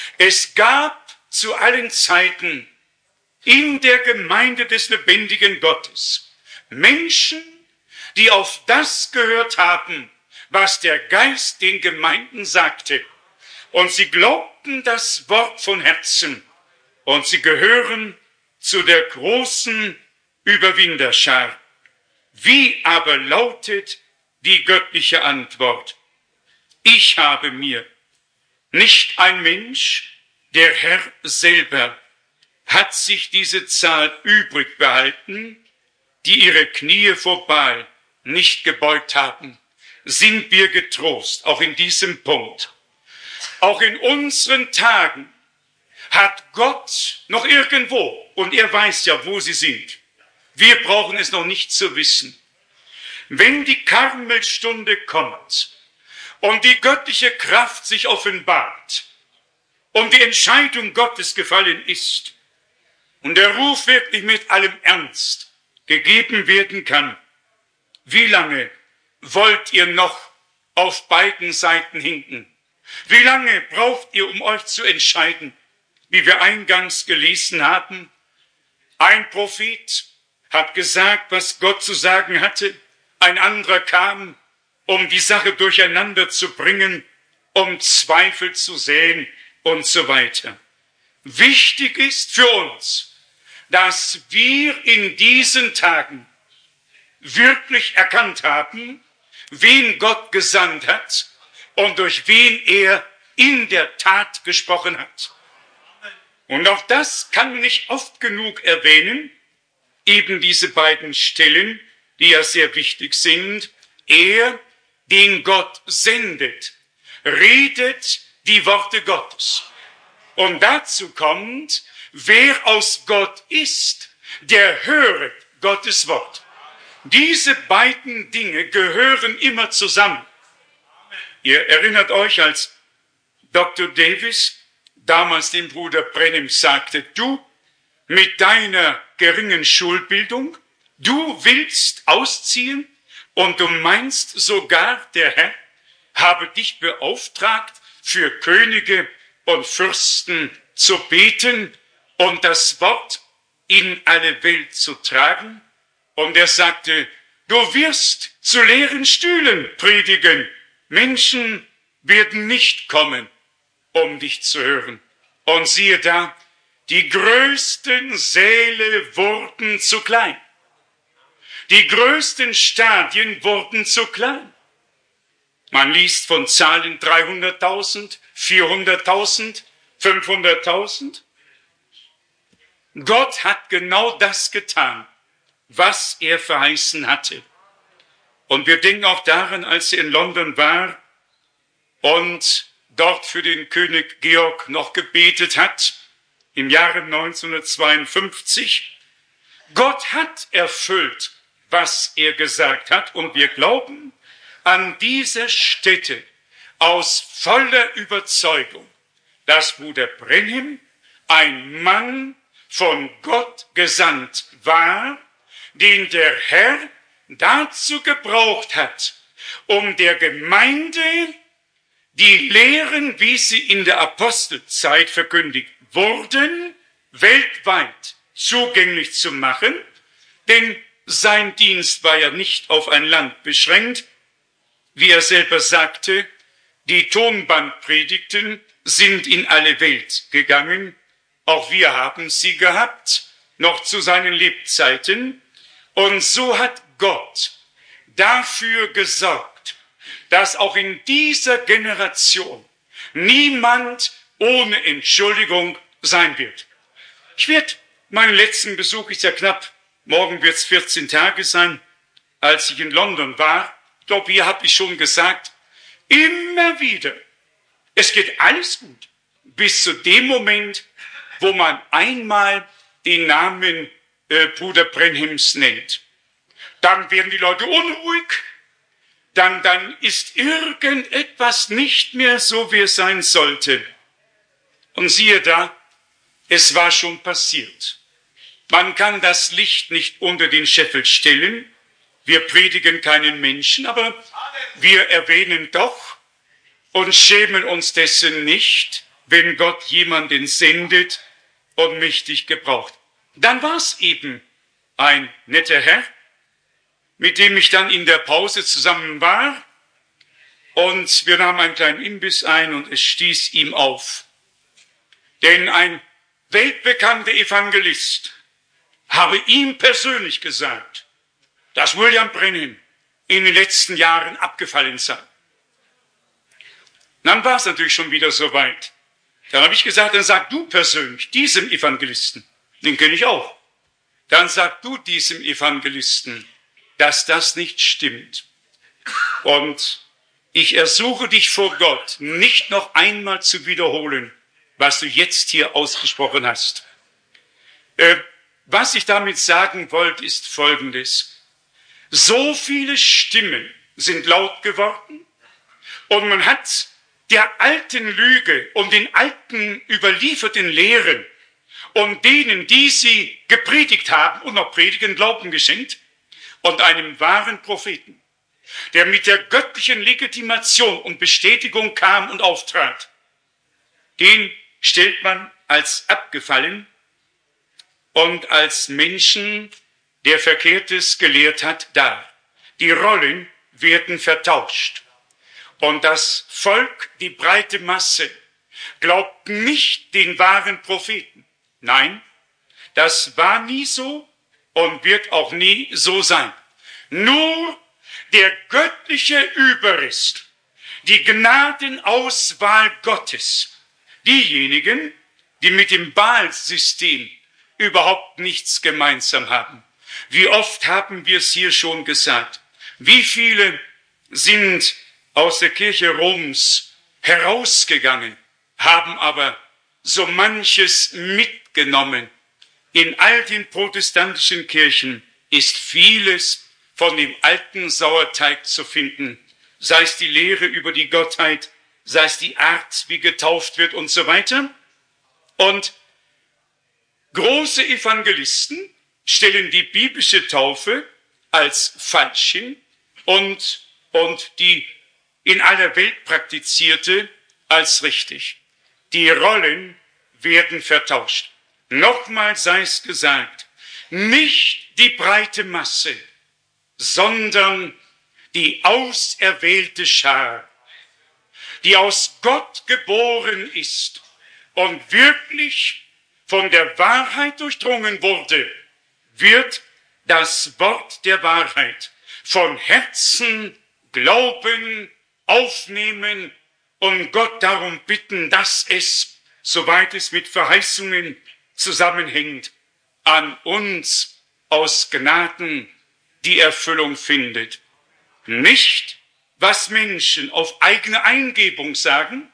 Es gab zu allen Zeiten in der Gemeinde des lebendigen Gottes Menschen, die auf das gehört haben, was der Geist den Gemeinden sagte. Und sie glaubten das Wort von Herzen. Und sie gehören zu der großen Überwinderschar. Wie aber lautet die göttliche Antwort? Ich habe mir, nicht ein Mensch, der Herr selber, hat sich diese Zahl übrig behalten, die ihre Knie vor Baal nicht gebeugt haben. Sind wir getrost, auch in diesem Punkt. Auch in unseren Tagen hat Gott noch irgendwo, und er weiß ja, wo sie sind. Wir brauchen es noch nicht zu wissen. Wenn die Karmelstunde kommt und die göttliche Kraft sich offenbart und die Entscheidung Gottes gefallen ist und der Ruf wirklich mit allem Ernst gegeben werden kann, wie lange wollt ihr noch auf beiden Seiten hinken? Wie lange braucht ihr, um euch zu entscheiden? Wie wir eingangs gelesen haben, ein Prophet hat gesagt, was Gott zu sagen hatte. Ein anderer kam, um die Sache durcheinander zu bringen, um Zweifel zu säen und so weiter. Wichtig ist für uns, dass wir in diesen Tagen wirklich erkannt haben, wen Gott gesandt hat und durch wen er in der Tat gesprochen hat. Und auch das kann man nicht oft genug erwähnen, eben diese beiden Stellen, die ja sehr wichtig sind. Er, den Gott sendet, redet die Worte Gottes. Und dazu kommt, wer aus Gott ist, der höret Gottes Wort. Diese beiden Dinge gehören immer zusammen. Ihr erinnert euch, als Doktor Davis damals dem Bruder Branham sagte, du mit deiner geringen Schulbildung, du willst ausziehen und du meinst sogar, der Herr habe dich beauftragt, für Könige und Fürsten zu beten und das Wort in alle Welt zu tragen. Und er sagte, du wirst zu leeren Stühlen predigen. Menschen werden nicht kommen, um dich zu hören. Und siehe da, die größten Säle wurden zu klein. Die größten Stadien wurden zu klein. Man liest von Zahlen dreihunderttausend, vierhunderttausend, fünfhunderttausend. Gott hat genau das getan, was er verheißen hatte. Und wir denken auch daran, als er in London war und dort für den König Georg noch gebetet hat, im Jahre neunzehnhundertzweiundfünfzig. Gott hat erfüllt, was er gesagt hat, und wir glauben an dieser Stätte aus voller Überzeugung, dass Bruder Branham ein Mann von Gott gesandt war, den der Herr dazu gebraucht hat, um der Gemeinde die Lehren, wie sie in der Apostelzeit verkündigt wurden, weltweit zugänglich zu machen, denn sein Dienst war ja nicht auf ein Land beschränkt. Wie er selber sagte, die Tonbandpredigten sind in alle Welt gegangen. Auch wir haben sie gehabt, noch zu seinen Lebzeiten. Und so hat Gott dafür gesorgt, dass auch in dieser Generation niemand ohne Entschuldigung sein wird. Ich werde, meinen letzten Besuch ist ja knapp, morgen wird es vierzehn Tage sein, als ich in London war. Ich glaube, hier habe ich schon gesagt, immer wieder, es geht alles gut, bis zu dem Moment, wo man einmal den Namen äh, Bruder Branhams nennt. Dann werden die Leute unruhig, dann, dann ist irgendetwas nicht mehr so, wie es sein sollte. Und siehe da, es war schon passiert. Man kann das Licht nicht unter den Scheffel stellen. Wir predigen keinen Menschen, aber wir erwähnen doch und schämen uns dessen nicht, wenn Gott jemanden sendet und mächtig gebraucht. Dann war es eben ein netter Herr, mit dem ich dann in der Pause zusammen war, und wir nahmen einen kleinen Imbiss ein und es stieß ihm auf. Denn ein weltbekannter Evangelist habe ihm persönlich gesagt, dass William Branham in den letzten Jahren abgefallen sei. Dann war es natürlich schon wieder so weit. Dann habe ich gesagt, dann sag du persönlich diesem Evangelisten, den kenne ich auch, dann sag du diesem Evangelisten, dass das nicht stimmt. Und ich ersuche dich vor Gott, nicht noch einmal zu wiederholen, was du jetzt hier ausgesprochen hast. Äh, was ich damit sagen wollte, ist Folgendes. So viele Stimmen sind laut geworden und man hat der alten Lüge und den alten überlieferten Lehren und denen, die sie gepredigt haben und noch predigen, Glauben geschenkt und einem wahren Propheten, der mit der göttlichen Legitimation und Bestätigung kam und auftrat, den stellt man als abgefallen und als Menschen, der Verkehrtes gelehrt hat, dar. Die Rollen werden vertauscht. Und das Volk, die breite Masse, glaubt nicht den wahren Propheten. Nein, das war nie so und wird auch nie so sein. Nur der göttliche Überrest, die Gnadenauswahl Gottes, diejenigen, die mit dem Baal-System überhaupt nichts gemeinsam haben. Wie oft haben wir es hier schon gesagt? Wie viele sind aus der Kirche Roms herausgegangen, haben aber so manches mitgenommen. In all den protestantischen Kirchen ist vieles von dem alten Sauerteig zu finden, sei es die Lehre über die Gottheit, sei es die Art, wie getauft wird und so weiter. Und große Evangelisten stellen die biblische Taufe als falsch hin und, und die in aller Welt praktizierte als richtig. Die Rollen werden vertauscht. Nochmal sei es gesagt, nicht die breite Masse, sondern die auserwählte Schar, die aus Gott geboren ist und wirklich von der Wahrheit durchdrungen wurde, wird das Wort der Wahrheit von Herzen glauben, aufnehmen und Gott darum bitten, dass es, soweit es mit Verheißungen zusammenhängt, an uns aus Gnaden die Erfüllung findet. Nicht, was Menschen auf eigene Eingebung sagen.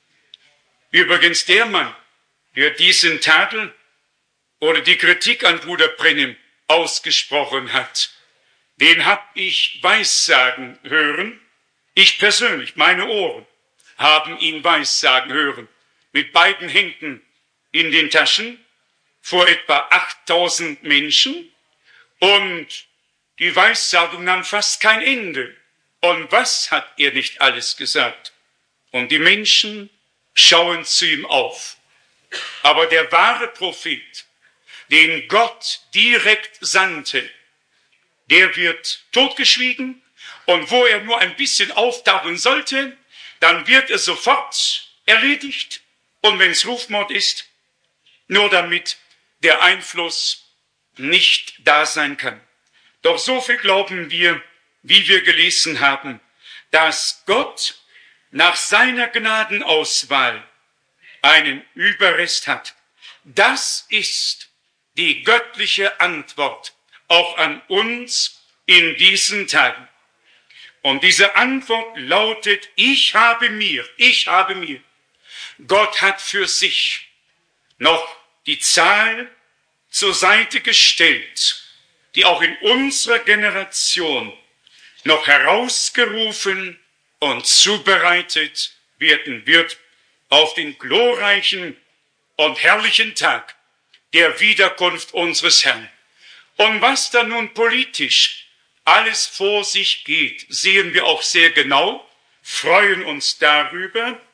Übrigens der Mann, der diesen Tadel oder die Kritik an Bruder Branham ausgesprochen hat, den hab ich weissagen hören. Ich persönlich, meine Ohren, haben ihn weissagen hören, mit beiden Händen in den Taschen, vor etwa achttausend Menschen, und die Weissagung nahm fast kein Ende. Und was hat er nicht alles gesagt? Und die Menschen schauen zu ihm auf. Aber der wahre Prophet, den Gott direkt sandte, der wird totgeschwiegen, und wo er nur ein bisschen auftauchen sollte, dann wird er sofort erledigt. Und wenn es Rufmord ist, nur damit der Einfluss nicht da sein kann. Doch so viel glauben wir, wie wir gelesen haben, dass Gott nach seiner Gnadenauswahl einen Überrest hat. Das ist die göttliche Antwort auch an uns in diesen Tagen. Und diese Antwort lautet, ich habe mir, ich habe mir. Gott hat für sich noch die Zahl zur Seite gestellt, die auch in unserer Generation noch herausgerufen und zubereitet werden wird auf den glorreichen und herrlichen Tag der Wiederkunft unseres Herrn. Und was da nun politisch alles vor sich geht, sehen wir auch sehr genau, freuen uns darüber,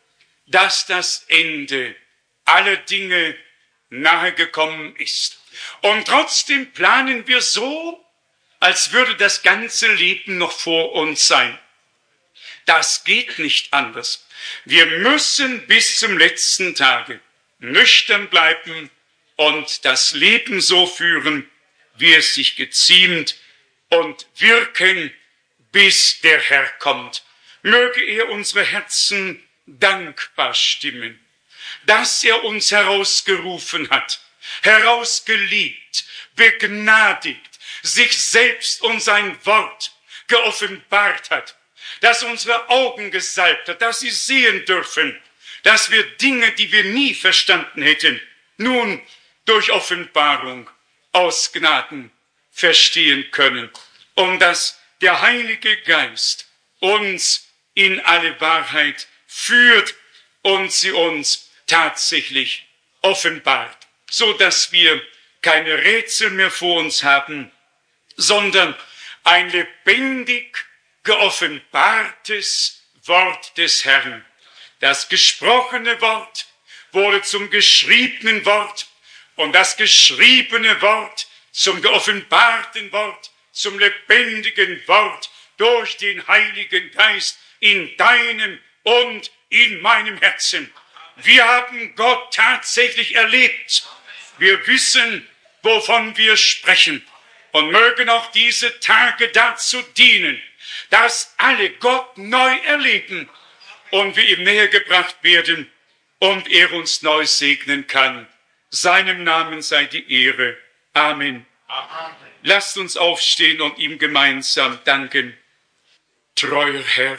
dass das Ende aller Dinge nahegekommen ist. Und trotzdem planen wir so, als würde das ganze Leben noch vor uns sein. Das geht nicht anders. Wir müssen bis zum letzten Tage nüchtern bleiben und das Leben so führen, wie es sich geziemt, und wirken, bis der Herr kommt. Möge er unsere Herzen dankbar stimmen, dass er uns herausgerufen hat, herausgeliebt, begnadigt, sich selbst und sein Wort geoffenbart hat, dass unsere Augen gesalbt hat, dass sie sehen dürfen, dass wir Dinge, die wir nie verstanden hätten, nun durch Offenbarung aus Gnaden verstehen können, um dass der Heilige Geist uns in alle Wahrheit führt und sie uns tatsächlich offenbart, so dass wir keine Rätsel mehr vor uns haben, sondern ein lebendig geoffenbartes Wort des Herrn. Das gesprochene Wort wurde zum geschriebenen Wort und das geschriebene Wort zum geoffenbarten Wort, zum lebendigen Wort durch den Heiligen Geist in deinem und in meinem Herzen. Wir haben Gott tatsächlich erlebt. Wir wissen, wovon wir sprechen, und mögen auch diese Tage dazu dienen, dass alle Gott neu erleben und wir ihm näher gebracht werden und er uns neu segnen kann. Seinem Namen sei die Ehre. Amen. Amen. Lasst uns aufstehen und ihm gemeinsam danken. Treuer Herr,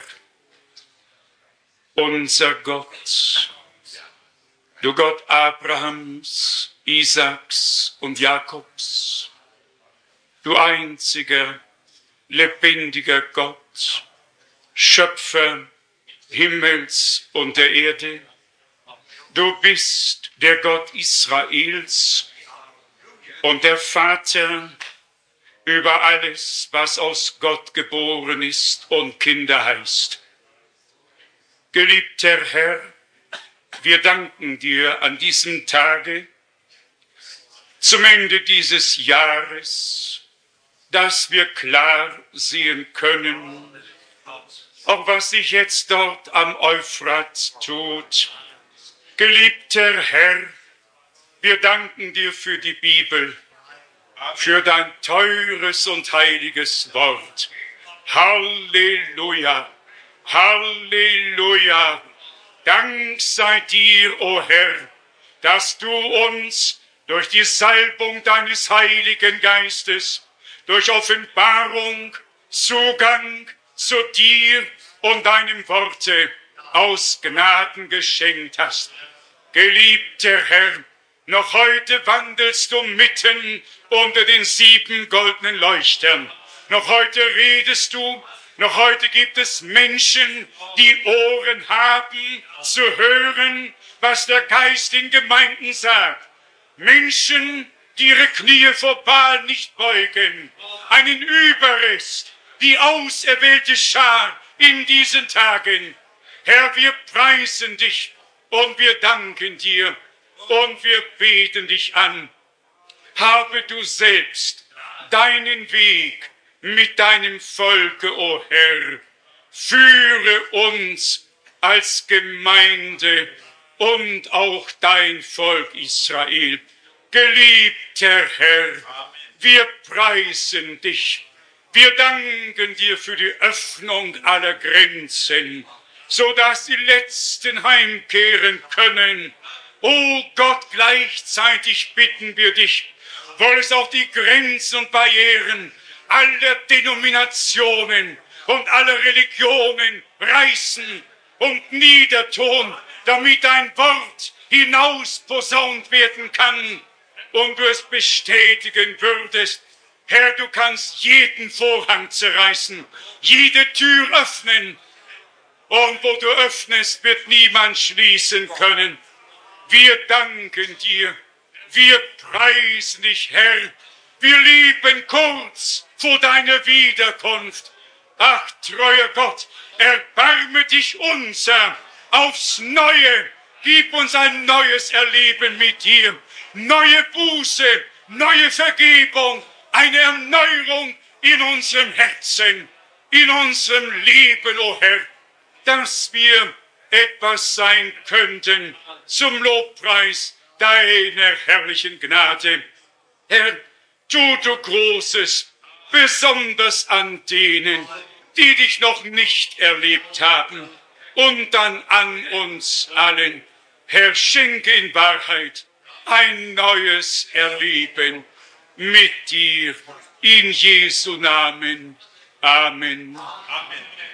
unser Gott, du Gott Abrahams, Isaaks und Jakobs, du einziger, lebendiger Gott, Schöpfer Himmels und der Erde, du bist der Gott Israels und der Vater über alles, was aus Gott geboren ist und Kinder heißt. Geliebter Herr, wir danken dir an diesem Tage, zum Ende dieses Jahres, dass wir klar sehen können, auch was sich jetzt dort am Euphrat tut. Geliebter Herr, wir danken dir für die Bibel, für dein teures und heiliges Wort. Halleluja, Halleluja. Dank sei dir, o Herr, dass du uns durch die Salbung deines Heiligen Geistes, durch Offenbarung, Zugang zu dir und deinem Worte aus Gnaden geschenkt hast. Geliebter Herr, noch heute wandelst du mitten unter den sieben goldenen Leuchtern. Noch heute redest du, noch heute gibt es Menschen, die Ohren haben, zu hören, was der Geist in Gemeinden sagt. Menschen, die ihre Knie vor Baal nicht beugen. Einen Überrest, die auserwählte Schar in diesen Tagen. Herr, wir preisen dich und wir danken dir und wir beten dich an. Habe du selbst deinen Weg mit deinem Volke, o Herr. Führe uns als Gemeinde und auch dein Volk Israel. Geliebter Herr, wir preisen dich. Wir danken dir für die Öffnung aller Grenzen, so dass die Letzten heimkehren können. O Gott, gleichzeitig bitten wir dich, wolltest auch die Grenzen und Barrieren aller Denominationen und aller Religionen reißen und niedertun, damit dein Wort hinausposaunt werden kann und du es bestätigen würdest. Herr, du kannst jeden Vorhang zerreißen, jede Tür öffnen, und wo du öffnest, wird niemand schließen können. Wir danken dir, wir preisen dich, Herr, wir lieben kurz vor deiner Wiederkunft. Ach, treuer Gott, erbarme dich unser aufs Neue. Gib uns ein neues Erleben mit dir. Neue Buße, neue Vergebung, eine Erneuerung in unserem Herzen, in unserem Leben, o Herr, dass wir etwas sein könnten zum Lobpreis deiner herrlichen Gnade. Herr, tu du Großes, besonders an denen, die dich noch nicht erlebt haben, und dann an uns allen. Herr, schenke in Wahrheit ein neues Erleben mit dir, in Jesu Namen. Amen. Amen.